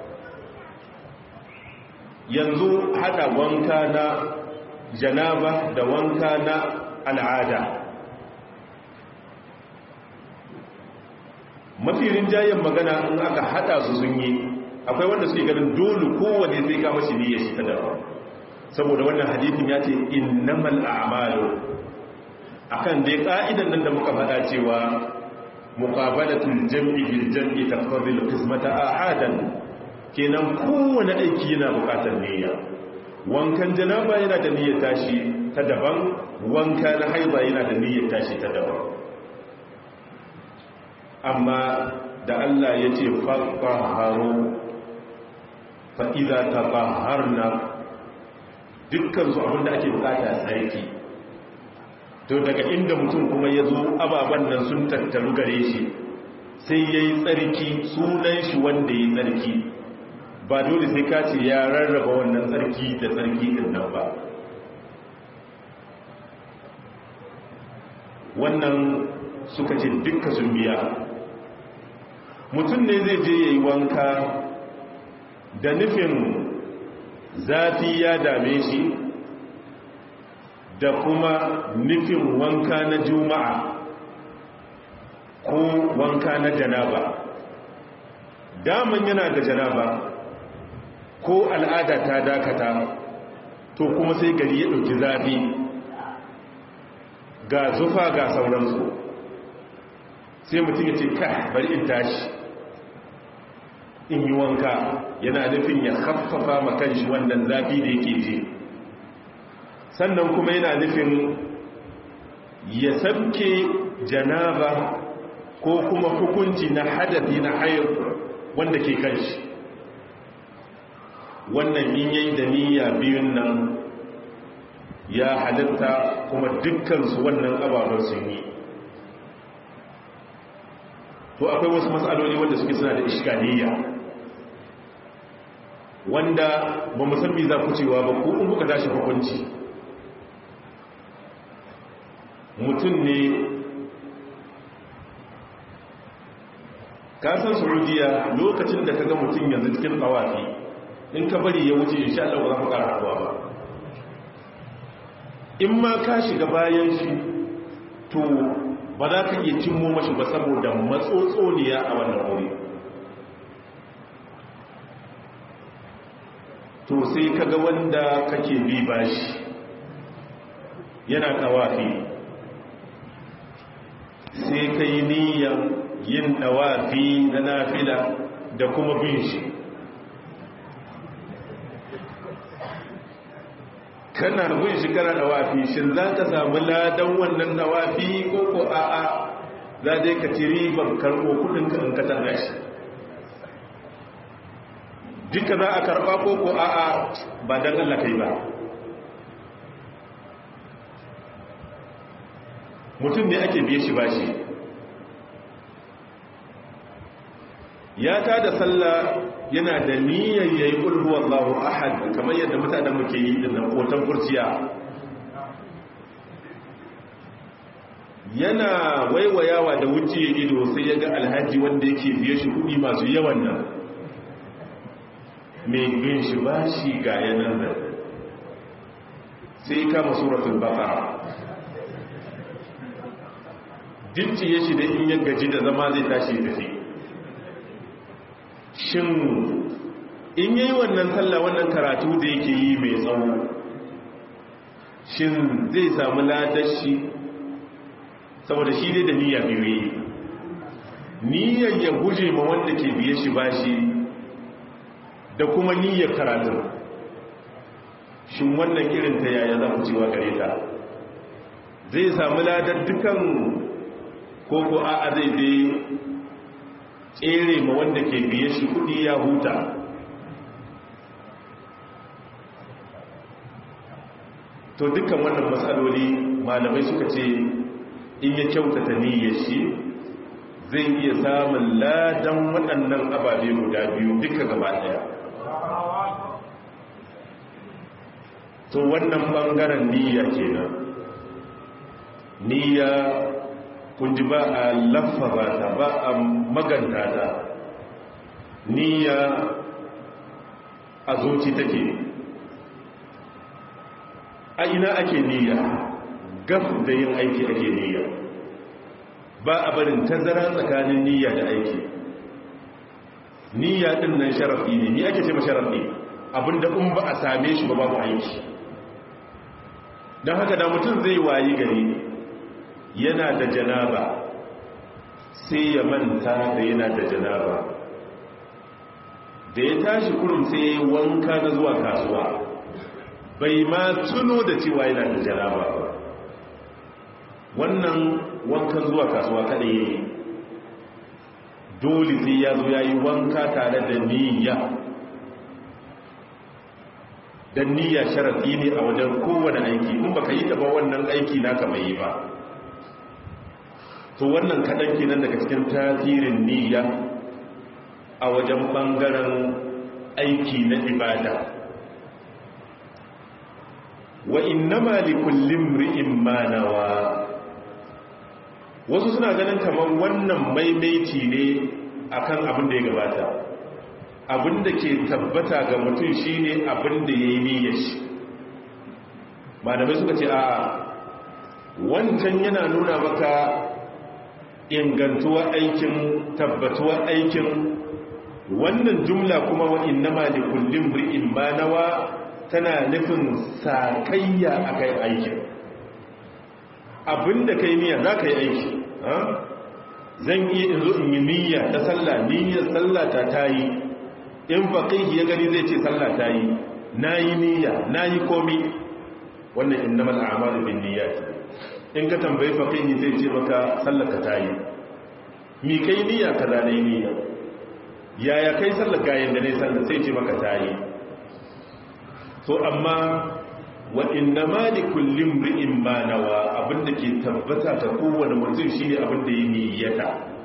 Yanzu haɗa wanka na janaba da wanka na al'ada, mafi rinjayen magana in aka hada su sun yi. Akwai wanda suke ganin dole kowane sai ka mashi niyyar shi ta daban, saboda wannan hadithin ya ce innamal a'malu, akan dai ka'idan nan da muka faɗa cewa muqabalatul jam'i bil jam'i taqabil qismata ahadan, kenan kowane aiki yana buƙatar niyya. Wankan janaba yana da niyyar tashi ta daban, wanka na haiba yana da niyyar tashi ta daban. Amma da Allah ya ce fatahharu fa idza tatahharna, dukkan su abinda ake bukata tsarki. To daga inda mutum kuma ya zo ababen nan sun tattaru gare shi, sai yayi tsarki, sunan shi wanda yayi tsarki, ba dole sai ka ce ya rarraba wannan tsarki da tsarki din nan ba. Wannan suka ce dukka sun biya. Mutum ne zai je ya yi wanka da nufin zafi ya dame shi, da kuma nufin wanka na juma'a ko wanka na janaba. Daman yana da janaba ko al'ada ta dakata, to kuma sai gari ya ɗauki zafi, ga zufa ga sauransu, sai mutum ya ce kai bari in tashi in yi wanka, yana nufin ya haffafa makan shi wannan zafi da yake ji. Sannan kuma yana nufin ya sabke janaba ko kuma hukunci na hadafi na hayar wanda ke kan shi, wannan in yayi da niyya biyun nan ya halitta kuma dukkansu wannan ababen sun yi. To akwai wasu matsaloli wanda suke suna da iskaliya wanda ba musamman za ku cewa ba ko in kuka tashi hukunci. Mutum ne kasan Saudiya lokacin da ka ga mutum yanzu cikin tsawafi in ka bari ya wuce insha Allah ba za ku ƙara haɗuwa ba. In ma ka shiga bayan shi to ba za ka iya cimmo mashi ba saboda matsotsoniya a wannan wuri. To sai ka ga wanda kake bi bashi yana tawafi, sai ka yi niyyar yin tawafi na nafila da kuma bin shi. Kana bin shi kana tawafi, shin za ka samu ladan wannan tawafi ko ko a'a za dai ka ci riban karɓo kudinka in ka tarna shi? Duka za a karɓa ko ko a'a ba don Allah kai ba. Mutum ne ake biye shi bashi, ya ta da sallah yana da niyyar yayi qul huwallahu ahad kamar yadda mutanen muke yi din nan kotan kurciya, yana waiwayawa da wuce ido sai ya ga alhaji wanda yake biye shi kudi masu yawan nan, mai bin shi bashi ga yanan nan, sai kama suratul baqara ya shi da in ya gaji da zama zai tashi tafi. Shin in yayi wannan sallah wannan karatu da yake yi mai tsawo, shin zai samu ladashi? Saboda shi dai da niyya biyu, niyyar ya guje ma wanda ke biye shi bashi da kuma niyyar karatun. Shin wannan irin ta yaya za ku cewa gare ta? Zai samu ladar dukan koko a'a zai dai tsere ma wanda ke biye shi kudi ya huta? To dukkan wannan matsaloli malamai suka ce in ya kyautata niyyar shi zai iya samun ladan waɗannan ababe guda biyu duka gaba ɗaya. To wannan ɓangaren niyya kenan. Niyya kun ji ba a lafaza ta, ba a maganta ta. Niyya a zuci take. A ina ake niyya? Gaf da yin aiki ake niyya. Ba a barin tazara tsakanin niyya da aiki. Niyya din nan sharafi ne. Ni ake ce ma sharafi? Abinda in ba a same shi ba babu aiki. Don haka da mutum zai wayi gari yana da janaba sai ya manta da yana da janaba, da ya tashi kurum sai ya wanka na zuwa kasuwa, bai ma tuno da cewa yana da janaba ba. Wannan wankan zuwa kasuwa kada ya yi, dole sai ya zo ya yi wanka tare da niyya. Dan niyya sharafi ne a wajen kowane aiki, in baka yi ta ba wannan aiki naka bai yi ba. To wannan kaɗan kenan daga cikin tasirin niyya a wajen ɓangaren aiki na ibada. Wa innama li kulli imri'in ma nawa. Wasu suna ganin kamar wannan maimaiti ne akan abin da ya gabata. Abin da ke tabbata ga mutum shine abin da yayi niyyar shi. Malamai suka ce a'a, wancan yana nuna maka ingantuwar aikin, tabbatuwar aikin. Wannan jumla kuma wa innama li kulli imri'in ma nawa tana nufin sakayya akai aikin. Abinda kai niyya za ka yi aiki. Zan iya in zo in yi niyya ta sallah, niyyar sallah ta tayi. In faqihi ya gani zai ce sallah tayi, nayi niyya, nayi komi. Wannan innamal a'malu binniyat. In ka tambayi faqihi zai ce maka sallar ka tayi. mi kai niyya kaza ne niyya yaya kai sallar gayen da ne sallar sai ce maka tayi to amma wa inna ma li kulli imrin ma nawa abinda ke tabbata ta kowane mutum shine abinda yi niyyata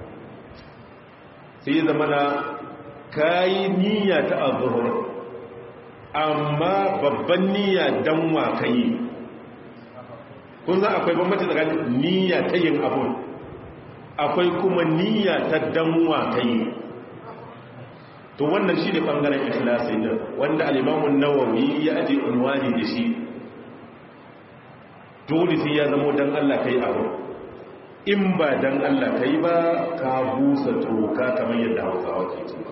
sai zamana kai niyya ta azhur amma babban niyya dan wa kai kun za akwai bambanci tsakanin niyya ta yin abu akwai kuma niyya ta dan wa kai to wannan shine bangaren ikhlasi din wanda al-Imam an-Nawawi ya aje unwani da shi dole sai ya zama dan Allah kai abu in ba dan Allah kai ba ka busa toka kamar yadda Hausawa ke cewa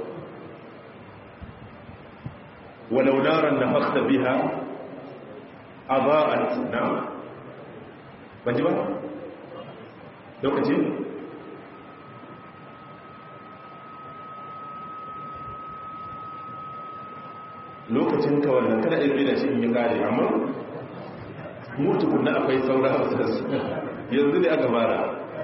walau naran nafakhta biha adaa'at na'am baji ba lokaci lokacin ka wannan kada ya da shi in yi kare amma mutu kunna akwai saura yanzu ne aka fara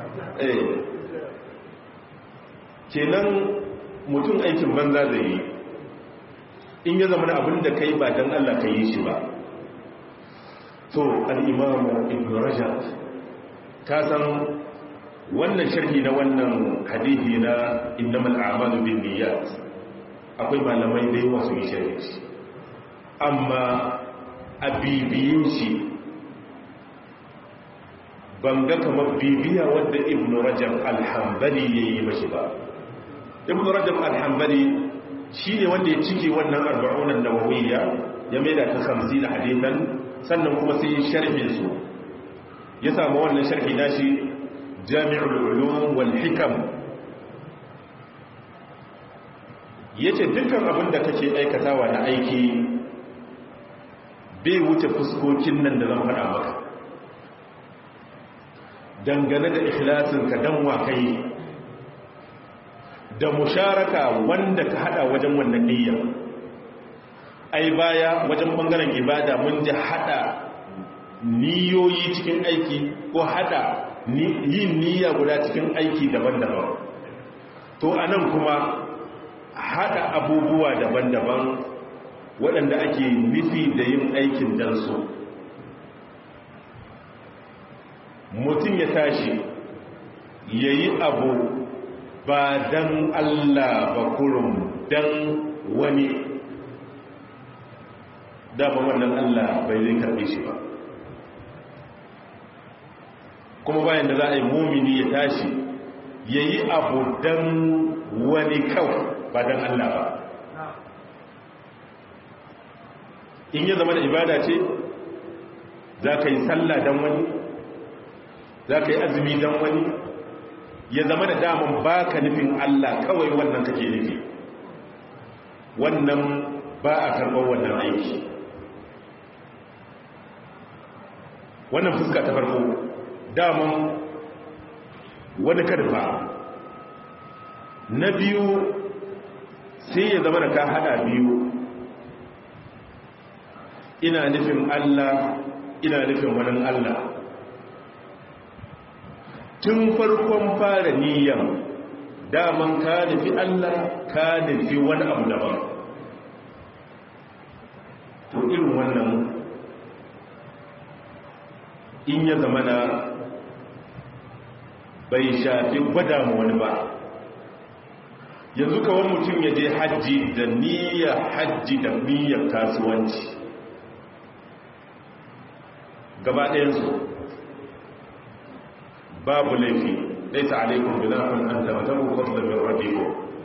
kenan mutum aikin banza zai yi in ya zama abin da kai ba don Allah ka yi shi ba to al'imamu ibn rajab ka san wannan sharhi na wannan hadithi na innamal a'malu bin niyyat akwai malamai da yawa su yi sharhi amma a bibiyin shi ban ga kamar bibiya wadda ibn rajab al-hanbali ya yi mashi ba ibn rajab al-hanbali shi ne wanda ya cike wannan arba'unan nawawiyya ya maida ta 50 hadithan sannan kuma sai sharhin su ya samu wannan sharhi nashi jami'ul ulum wal hikam yace dukkan abin da kake aikatawa na aiki bai wuce fuskokin nan da zan faɗa maka dangane da ikhlasinka dan wa kai da musharaka wanda ka hada wajen wannan niyya ai baya wajen bangaren ibada mun ji hada niyoyi cikin aiki ko hada yin niyya guda cikin aiki daban-daban to anan kuma hada abubuwa daban-daban waɗanda ake nufi da yin aikin dan su mutum ya tashi yayi abu ba dan Allah ba kurum dan wani dama wannan Allah bai zai karbe shi ba kuma bayan da za a yi mumini ya tashi ya yi abu dan wani kawai ba dan Allah ba in ya zama da ibada ce za ka yi sallah dan wani za ka yi azumi dan wani ya zama da daman ba ka nufin Allah kawai wannan kake nufi wannan ba a karɓar wannan aiki wannan fuska ta farko daman wani karfa na biyu sai ya zama da ka hada biyu ina nufin Allah ina nufin wani Allah tun farkon fara niyyar daman ka nufi Allah ka nufi wani abu daban to irin wannan in ya zama na bai shafi gwada mu wani ba yanzu kawai mutum ya je hajji da niyyar hajji da niyyar kasuwanci gaba ɗayansu babu laifi laisa alaikum binafin an tabatabu fadlan min rabbikum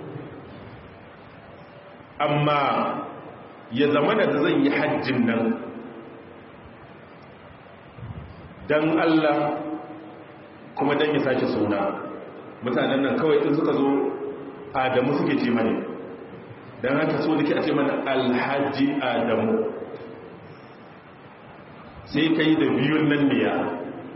amma ya zama da zan yi hajjin nan dan Allah kuma dan ya sake suna mutanen nan kawai in suka zo Adamu suke ce mani dan haka so nake a ce mana alhaji Adamu sai kai da biyun nan ne ya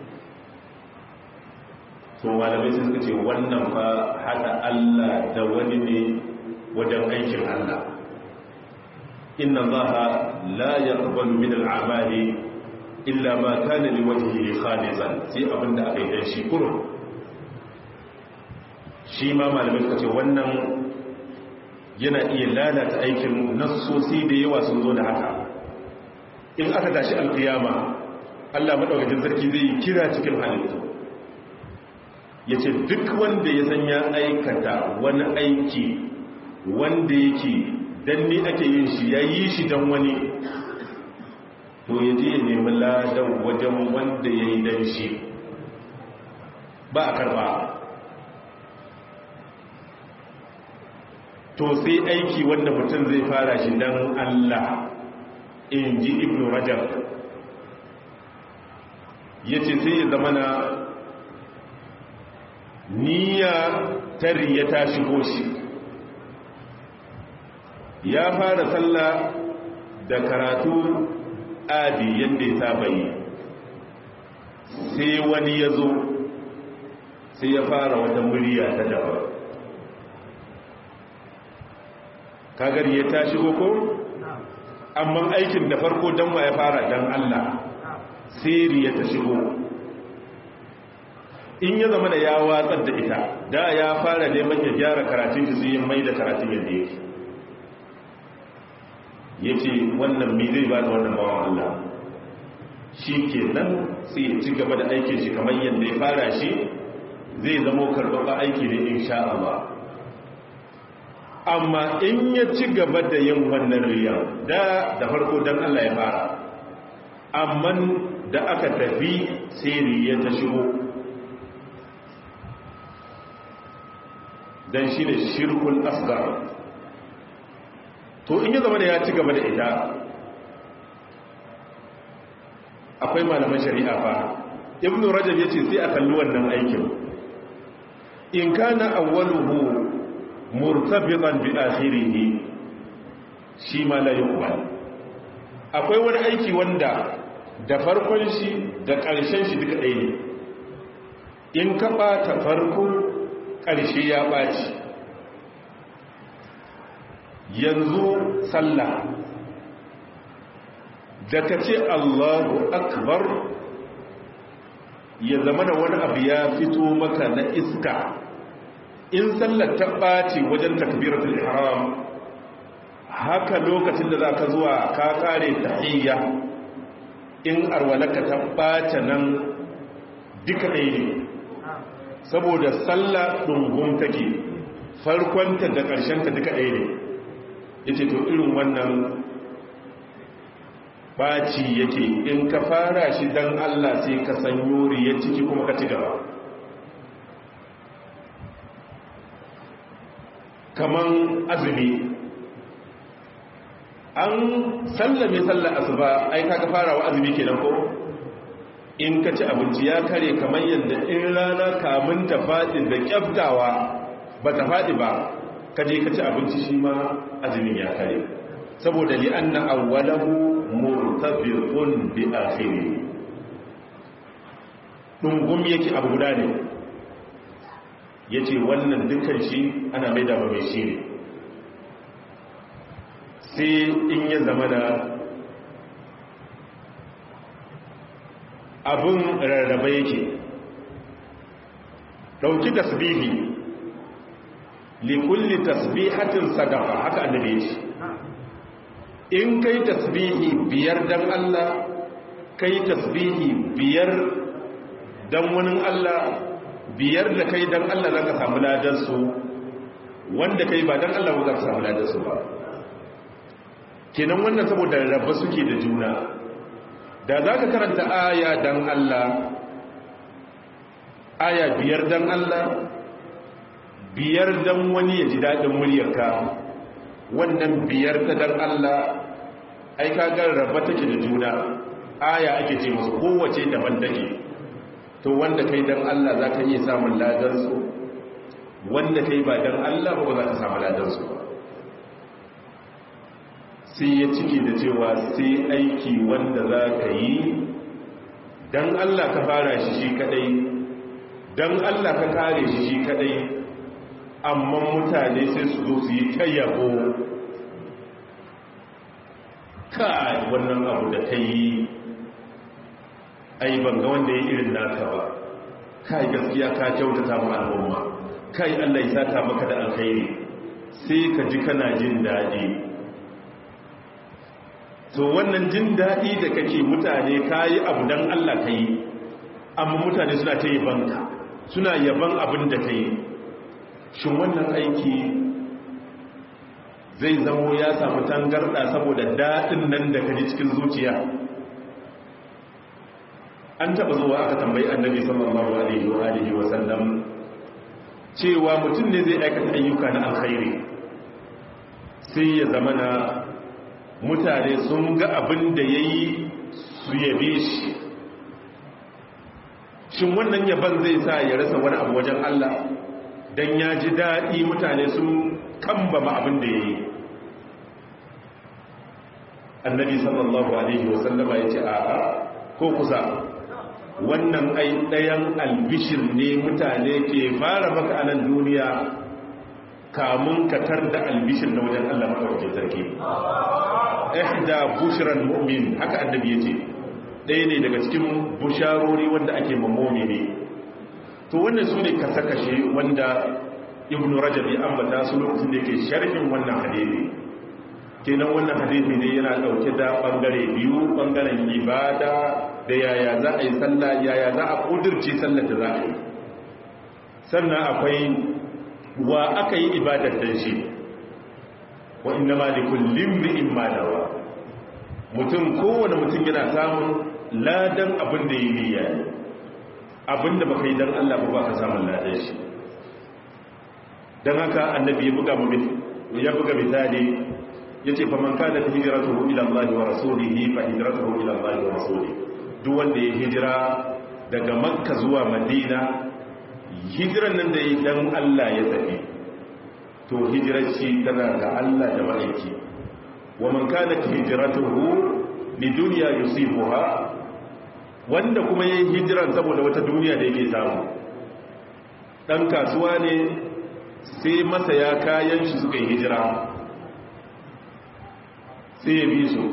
to malamai sai suka ce wannan fa hada Allah da wani ne wajen aikin Allah inna Allaha la yaqbalu min al-a'mali illa ma kana liwajhihi khalisan sai abinda aka yi dan shi shi ma malamai suka ce wannan yana iya lalata aikin nassosi da yawa sun zo da haka. In aka tashi alkiyama Allah madaukakin sarki zai yi kira cikin halittu ya ce duk wanda ya san ya aikata wani aiki wanda yake dan ni ake yin shi ya yi shi dan wani, to ya je ya nemi ladan wajen wanda ya yi dan shi, ba a karba. To sai aiki wanda mutum zai fara shi dan Allah, in ji Ibn Rajab ya ce sai ya zama na niyya tariya ta shigo shi, ya fara sallah da karatu adi yadda ya saba yi, sai wani ya zo sai ya fara wata murya ta daban, kagar ya ta shigo ko? Amma aikin da farko don wa ya fara don Allah, sai riya ta shigo. In ya zama da ya watsar da ita, da ya fara neman ya gyara karatun shi sai mai da karatun yadda yake, ya ce wannan mi zai ba da wannan bawan Allah, shi ke nan sai ya ci gaba da aikin shi kamar yadda ya fara shi, zai zama karɓaɓɓa aiki ne insha Allah. Amma in ya ci gaba da yin wannan riya da farko don Allah ya fara, amma da aka tafi sai riya ta shigo, don shi ne shirkul asgar. To in ya zama da ya ci gaba da ita, akwai malaman shari'a fa. Ibn Rajab ya ce sai a kalli wannan aikin, in kana awwaluhu murtabitan bi akhirihi, shi ma la yuqbal. Akwai wani aiki wanda da farkon shi da ƙarshen shi duka ɗaya ne, in ka ɓata farko ƙarshe ya ɓaci. Yanzu sallah da ka ce Allahu akbar, ya zama da wani abu ya fito maka na iska, in sallar ta ɓaci wajen takbiratul ihram, haka lokacin da za ka zuwa ka kare tahiyya, in arwalaka ta ɓace nan duka ɗaya ne, saboda sallah ɗungum take, farkonta da ƙarshenta duka ɗaya ne. Ya ce to irin wannan ɓaci yake, in ka fara shi don Allah sai ka sanyo ya ciki kuma ka ci gaba. Kaman azumi, an sallame sallar asuba, ai kaga farawa azumi kenan ko? In ka ci abinci ya kare kamar yadda in rana kamun ta faɗi da kyaftawa ba ta faɗi ba, ka je ka ci abinci shi ma azumin ya kare, saboda li'anna awwalahu murtabiqun bi akhirih, dungum yake abu guda ne. Ya ce wannan dukkan shi ana mai dama mai shi ne, sai in ya zama da abin rarraba yake. ɗauki tasbihi, likulli tasbihatin sadaqa, haka annabi ya ce, in kai tasbihi biyar dan Allah, kai tasbihi biyar dan wani Allah, biyar da kai dan Allah za ka samu ladansu, wanda kai ba dan Allah ba za ka samu ladansu ba. Kenan wannan saboda rabba suke da juna, da za ka karanta aya dan Allah, aya biyar dan Allah, biyar dan wani ya ji daɗin muryarka, wannan biyar ta dan Allah, ai ka ga rabba take da juna, aya ake ce musu kowace daban take. To wanda kai dan Allah za ka iya samun ladansu, wanda kai ba dan Allah ba za ka samu ladansu ba. Sai ya ciki da cewa sai aiki wanda za ka yi dan Allah ka fara shi shi kadai, dan Allah ka kare shi shi kadai, amma mutane sai su zo su yi ta yabo, kai wannan abu da ka yi ai ban ga wanda ya irin naka ba, kai gaskiya ka kyautata mu al'umma, kai Allah ya saka maka da alkhairi sai ka ji kana jin daɗi. To wannan jin daɗi da kake mutane kayi abu dan Allah kai, amma mutane suna ta yabanka, suna yaban abin da kai. Shin wannan aiki zai zamo ya samu tangarda saboda daɗin nan da kaji cikin zuciya? An taɓa zuwa aka tambayi annabi sallallahu alaihi wa sallam cewa mutum ne zai aikata ayyuka na alkhairi sai ya zama na mutane sun ga abin da ya yi su yabe shi. Shin wannan yaban zai sa ya rasa wani abu wajen Allah don ya ji daɗi mutane sun kambama abin da ya yi? Annabi sallallahu alaihi wa sallama ya ce a'a, ko kusa, wannan ai ɗayan albishir ne mutane ke fara maka a nan duniya kamun katar da albishir na wajen Allah maɗaukakin sarki. Ihda bushran mu'min, haka annabi yace, ɗaya ne daga cikin busharori wanda ake mamomi ne. To wannan su ne kasakashe wanda Ibn Rajab ya ambata su lokacin da yake sharhin wannan hadisi. Kenan wannan hadisi ne yana ɗauke da ɓangare biyu, ɓangaren ibada da yaya za a yi sallah, yaya za a ƙudurce sallar da za a yi. Sannan akwai wa aka yi ibadar dan shi, wa inna ma li kulli imrin ma nawa. Kowane mutum yana samun ladan abin da yi niyya, abin da baka yi dan Allah ba ka samun ladan shi. Dan haka annabi ya buga misali yace fa man kana hijratuhu ila Allah wa rasulihi fa hijratuhu ila Allah wa rasulihi. Duk wanda ya hijira daga Makka zuwa Madina, hijiran nan da yi dan Allah ya tafi, to hijirar shi tana ga Allah da ma'aiki. Wa man kana hijratuhu lidunya yusibuha, wanda kuma yayin hijiran saboda wata duniya da yake samu. Dan kasuwa ne sai masaya kayan shi suka yi hijira, sai ya bi su.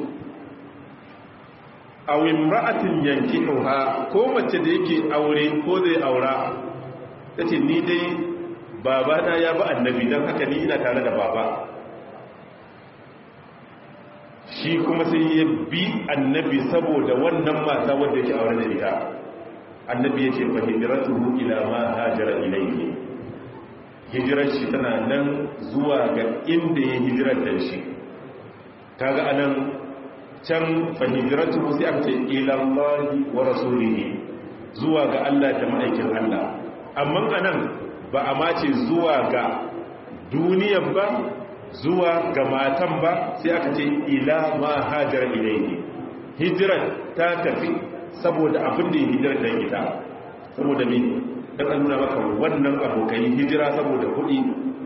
Aw imra'atin yankihuha, ko mace da yake aure ko zai aura, tace ni dai baba na ya ba annabi dan haka ni ina tare da baba. Shi kuma sai ya bi annabi saboda wannan mata wanda yake aure da ita. Annabi yace fa hijratuhu ila ma hajara ilayhi. Hijirar shi tana nan zuwa ga inda ya hijirar da shi. Kaga anan can fa hijratuhu sai aka ce ila Allah wa rasulihi, zuwa ga Allah da ma'aikin Allah. Amma anan ba a mace zuwa ga duniyan ba, zuwa ga matan ba, sai aka ce ila ma hajar ilayhi. Hijirar ta tafi saboda abin da ya hijirar da ita. Saboda me? Dan an nuna maka wannan abu kai hijira saboda kuɗi,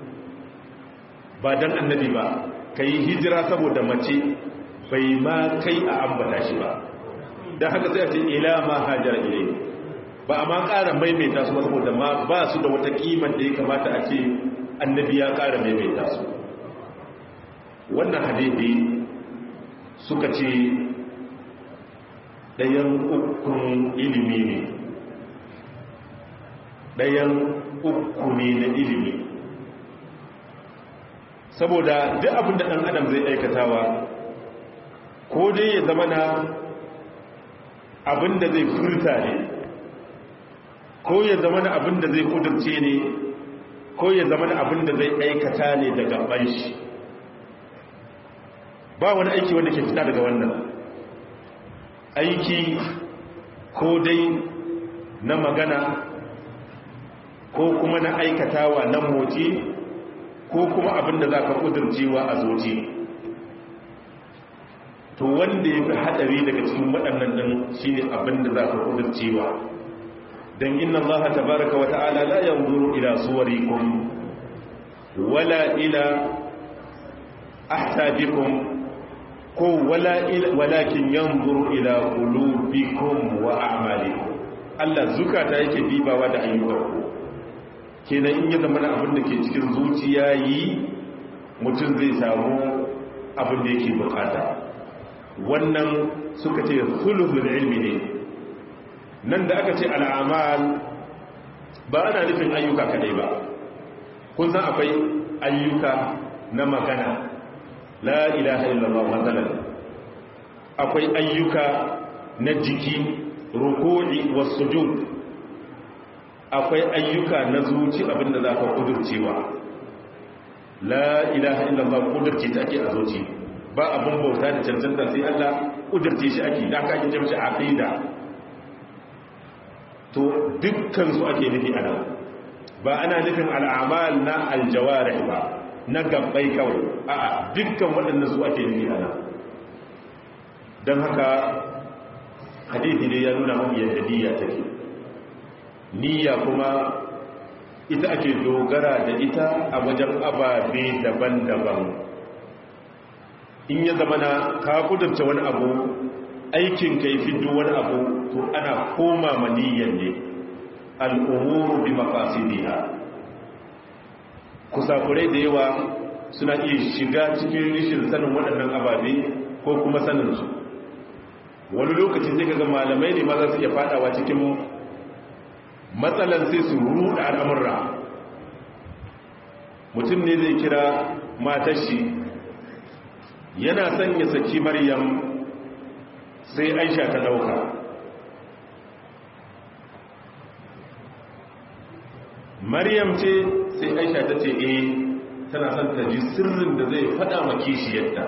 ba dan annabi ba. Kai hijira saboda mace, bai ma kai a ambata shi ba. Dan haka sai a ce ila ma hajar ilayhi. Ba a ma ƙara maimaita su saboda ma ba su da wata kimar da ya kamata a ce annabi ya ƙara maimaita su. Wannan hadisi suka ce ɗayan ukun ilimi ne, ɗayan uku ne na ilimi. Saboda duk abin da ɗan adam zai aikatawa, ko dai ya zama na abin da zai furta ne, ko ya zama na abin da zai kudurce ne, ko ya zama na abin da zai aikata ne daga gaban shi. Ba wani aiki wanda ke fita daga wannan aiki, ko dai na magana, ko kuma na aikatawa na motsi, ko kuma abin da za ka kudurcewa a zoci. To wanda ya fi haɗari daga cikin waɗannan ɗin shi ne abin da za ka kudurcewa. Don inna Allah tabaraka wa ta'ala la yanzuru ila suwarikum wala ila ahsabikum, ko walakin yanzuru ila qulubikum wa a'malikum. Allah zukata yake dibawa da ayyukanku. Kenan in ya zama abin da ke cikin zuciya yi, mutum zai samu abin da yake bukata. Wannan suka ce sulhul ilmi ne. Nan da aka ce al'amal ba ana nufin ayyuka kadai ba, kun san akwai ayyuka na magana la ilaha illallah matsalan, akwai ayyuka na jiki ruku'i was sujud, akwai ayyuka na zuci abinda za ka kudurcewa. La ilaha illallah kudurce ta ake a zuci, ba abin bauta da cancanta sai Allah, kudurce shi ake, da aka ake jamshi aqida. To dukkan su ake nufi a nan, ba ana nufin al'amal na aljawarih ba, na gabbai kawai, a'a dukkan waɗannan su ake nufi a nan. Don haka hadithi ne ya nuna mun yadda niyya take. Niyya kuma ita ake dogara da ita a wajen ababe daban-daban. In ya zama na ka kudurta wani abu, aikin kai fiddo wani abu, to ana koma maniyyan ne. Al'umuru bi maqasidiha. Kusakurai da yawa suna iya shiga cikin rishin sanin waɗannan ababe ko kuma sanin su. Wani lokaci sai kaga malamai ne ma za su iya fadawa cikin matsalan sai su ruɗa al'amurra. Mutum ne zai kira matar shi, yana son ya saki Maryam, sai Aisha ta ɗauka. Maryam ce, sai Aisha ta ce tana son ta ji sirrin da zai faɗa ma kishiyarta.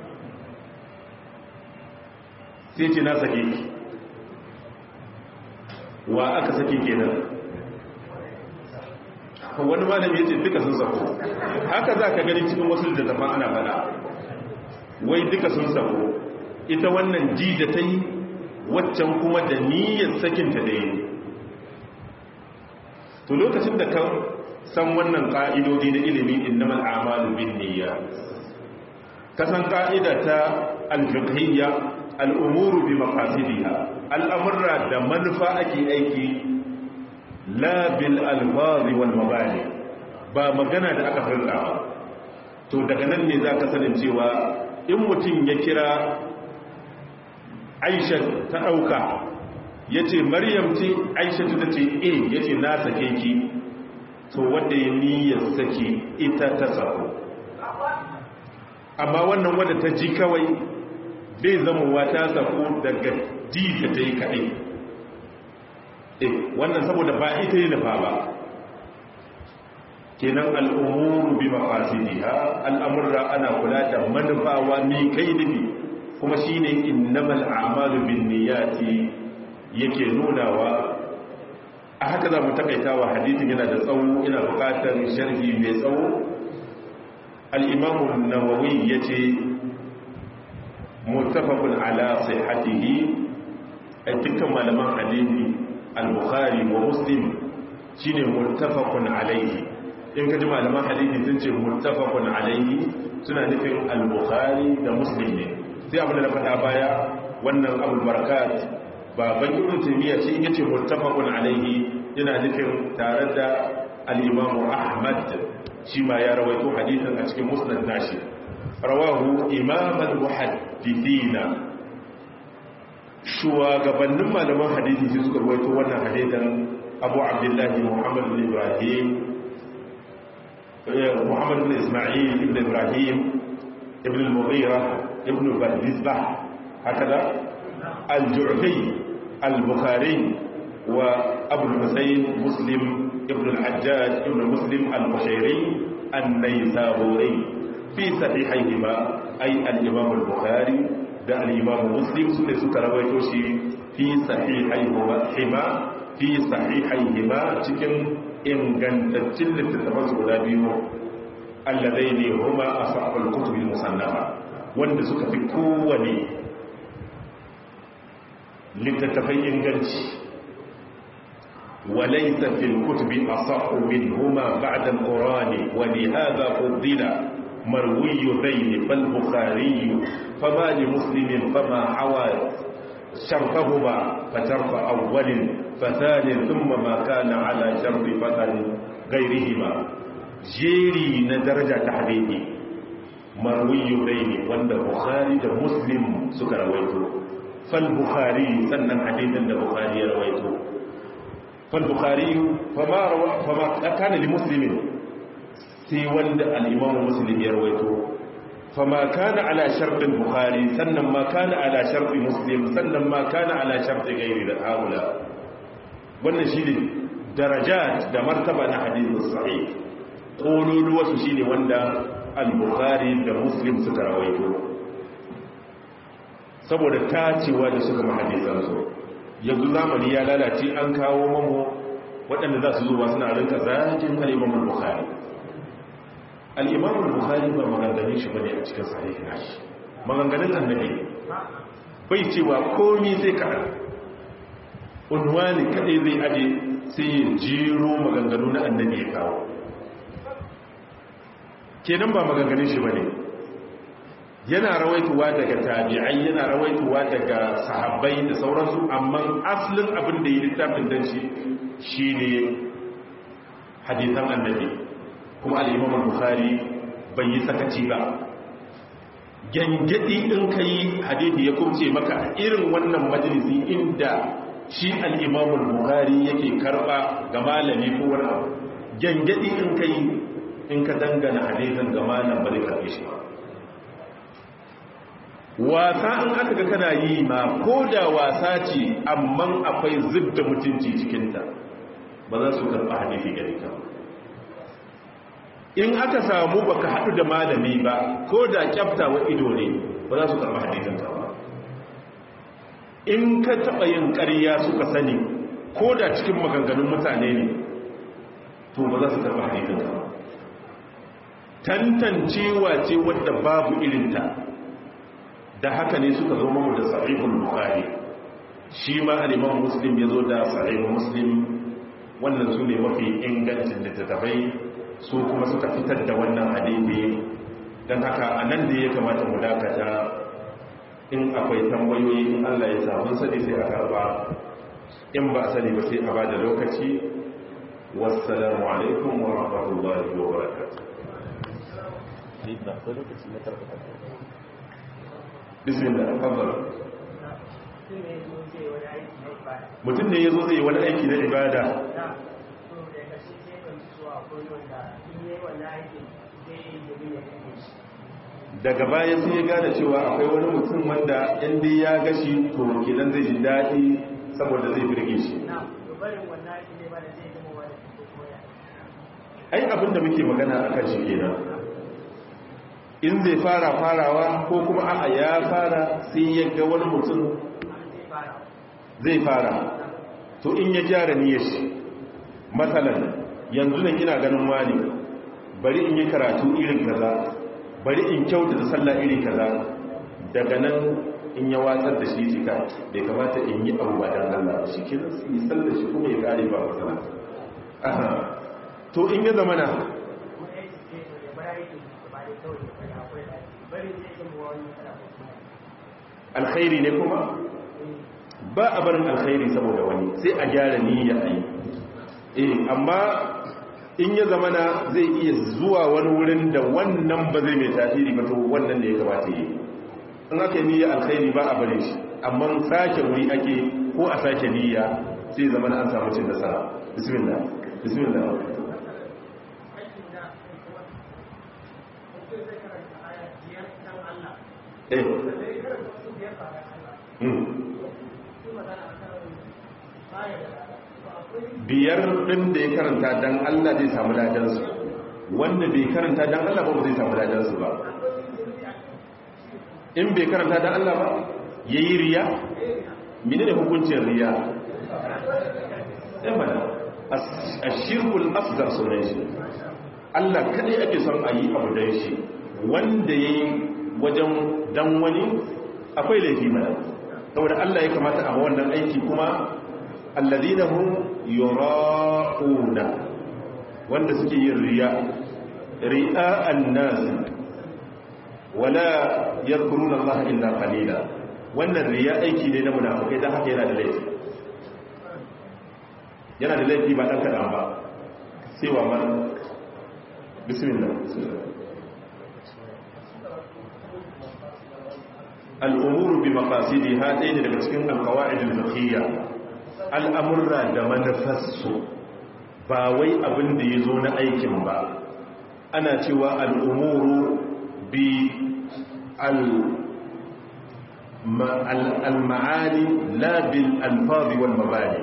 Sai ce na sake ki. Wa aka sake kenan? Wani malami ya ce duka sun sako. Haka za ka gani cikin wasu littattafan ana faɗa. Wai duka sun sako. Ita wannan ji da ta yi, waccan kuma da niyyar sakinta da yi. To lokacin da ka san wannan ƙa'idodi na ilimi innamal a'malu bin niyya, ka san ƙa'ida ta al-fiqhiyya al'umuru bi maqasidiha, al'amurra da manufa ake aiki, la bil alfazi wal mabani, ba magana da aka furta ba. To daga nan ne za ka sanin cewa in mutum ya kira Aisha ta ɗauka, ya ce Maryam ce, Aisha ta ce ya ce na sake ki, to wadda ya niyyar sake ita ta sako. Amma wannan wadda ta ji kawai bai zama wata sako daga ji da ta yi kaɗai. Wannan saboda ba ita yi nufa ba. Kenan al'umuru bi maqasidiha, al'amurra ana kula da manufawa ni kai nufi, kuma shi ne innamal a'malu bin niyyati yake nunawa. A haka za mu takaitawa hadithin yana da tsawo, ina bukatar sharhi mai tsawo. Al'imamun Nawawi ya ce muttafaqun ala sihhatihi, ai dukkan malaman hadisi al-Bukhari wa Muslim shine muttafaqun alaihi. In kaji malaman hadisi sun ce muttafaqun alaihi, suna nufin al-Bukhari da Muslim ne. Sai abin da na faɗa baya, wannan Abul Barakat baban Ibn Taymiyyah shi yace muttafaqun alaihi, yana nufin tare da al-Imam Ahmad shi ma ya rawaito hadisin a cikin Musnad nashi. Rawahu Imam al-Muhaddithina, shugabannin malaman hadisi su suka rawaito wannan hadisin. Abu Abdullah Muhammad bin Ibrahim, Muhammad bin Isma'il ibn Ibrahim ibn al-Mughira ibn Bardizbah, هكذا الجعفي البخاري وأبو الحسين مسلم ابن الحجاج ابن مسلم البشيري النيسابوري في صحيحيهما، أي الإمام البخاري ده الإمام مسلم سنة سكرويتوشي في صحيحيهما تكن إن كانت تلت التفسر لابيه اللذين هما أصح الكتب المصنفة، وأن سكة في كوني littattafai inganci. وليس في الكتب أصح منهما بعد القرآن ولهذا فضل مروي ذين فالبخاري فما لمسلم فما حوى شرطهما فشرط أول فثاني ثم ما كان على شرط فتن غيرهما. جيري ندرجة تحديدي مروي ذين وأن البخاري ومسلم سكر رويته، فالبخاري سنن حديثا البخاري رويته، فالبخاري فما كان لمسلم sai wanda al-Imam Muslim ya rawaito fama kana ala shartin Bukhari sannan ma kana ala shartin Muslim sannan ma kana ala shartin ghairi da haula wannan shine darajat da martaba na hadithin sahih qululu wasu shine wanda al-Bukhari da Muslim suka rawaito saboda tacewa da suka mahadisan su yanzu zamani ya lalace an kawo mamu waɗanda za su zuwa suna rinka zagin al-Imam al-Bukhari al-Imam al-Bukhari ba maganganun shi bane a cikin sahihin nashi maganganun annabi bai cewa komai sai ka unwani kadai zai aje sai ya jiro maganganu na annabi ya kawo kenan ba maganganun shi bane yana rawaituwa daga tabi'ai yana rawaituwa daga sahabbai da sauransu amma asalin abin da yi littafin dan shi shine hadisan annabi kuma al-Imam al-Bukhari bai yi sakaci ba gangadi in kai hadisi ya kurce maka irin wannan majalisi inda shi al-Imam al-Bukhari yake karba ga malami ko wani abu gangadi in kai in ka dangana hadisin ga malam ba zai karbe shi ba wasa in aka ga kana yi ma ko da wasa ce amma akwai zubda mutunci cikinta ba za su karɓa hadisi gare ka in aka samu baka haɗu da malami ba ko da kyafta wa ido ne ba za su karɓa hadisin ka ba in ka taɓa yin ƙarya suka sani ko da cikin maganganun mutane ne to ba za su karɓa hadisin ka ba tantancewa ce wadda babu irinta da haka ne suka zo mamu da sahihul bukhari shi ma al-Imam Muslim ya zo da sahihul Muslim wannan su ne mafi ingancin littattafai su kuma suka fitar da wannan hadisi don haka a nan da ya kamata mu dakata in akwai tambayoyi in Allah ya samu sani sai a karba in ba a sani ba sai a ba da lokaci wassalamu alaikum wa rahmatullahi wa barakatuh bismillah fadal mutum ne ya zo zai wani aiki na ibada daga baya sai ya gane cewa akwai wani mutum wanda inda ya gashi to kenan zai ji daɗi saboda zai birge shi ai abinda muke magana a kan shi kenan in zai farawa ko kuma a'a ya fara sai ya ga wani mutum zai fara to in ya gyara niyyar shi matsalan yanzu nan ina ganin wani bari in yi karatu irin kaza bari in kyauta da sallah irin kaza daga nan in ya watsar da shi jika bai kamata in yi abu ba dan Allah shi kira yi sallar shi kuma ya kare ba matsala aha to in ya zama na alkhairi ne kuma ba a barin alkhairi saboda wani sai a gyara niyya a yi amma in ya zamana zai iya zuwa wani wurin da wannan ba zai mai tasiri ba to wannan da ya kamata yi in aka yi niyya alkhairi ba a barin shi amma sake wuri ake ko a sake niyya sai zamana an samu cin nasara bismillah bismillah biyar ɗin da ya karanta don Allah zai samu ladansu wanda bai karanta don Allah ba zai samu ladansu ba in bai karanta don Allah ba ya yi riya mini da hukuncin riya a shirkul afzar sunan shi Allah kadai ake son a yi abu don shi wanda ya yi wajen dan wani akwai laifi mana saboda Allah ya kamata a wannan aiki kuma alladhina hum yura'una wanda suke yin ri'a'an nas wala yadhkuruna Allah illa qalila wannan riya aiki ne na munafikai dan haka yana da laifi ba dan kadan ba sai wa man bismillah al'umuru bi makasidi haɗe ne daga cikin alkawa'idin fiqhiyya al'amurra da manufarsu ba wai abin da ya zo na aikin ba ana cewa al'umuru bi al-ma'ani la bil alfazi wal mabani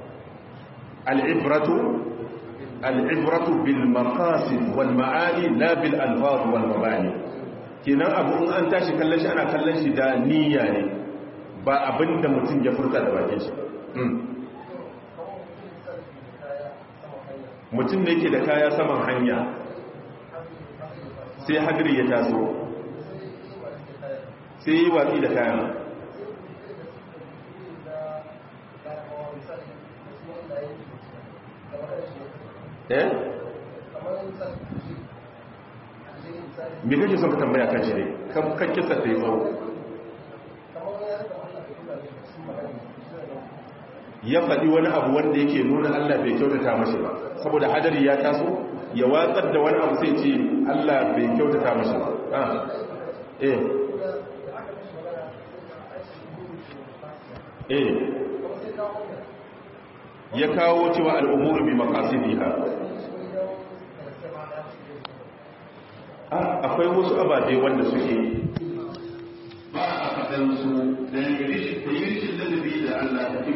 al'ibratu bil maqasid wal ma'ani la bil alfazi wal mabani kenan abu in an tashi kallon shi ana kallon shi da niyya ne ba abinda mutum ya furta da bakin shi mutum da yake da kaya saman hanya sai hadiri ya taso sai yi watsi da kayan me kake son ka tambaya kan shi ne kan kisa ta yi tsawo ya faɗi wani abu wanda yake nuna Allah bai kyautata mashi ba saboda hadari ya taso ya watsar da wani abu sai ce Allah bai kyautata mashi ba ya kawo cewa al'umuru bi maqasidiha akwai wasu ababe wanda suke ba a faɗansu da yin rishin ladabi da Allah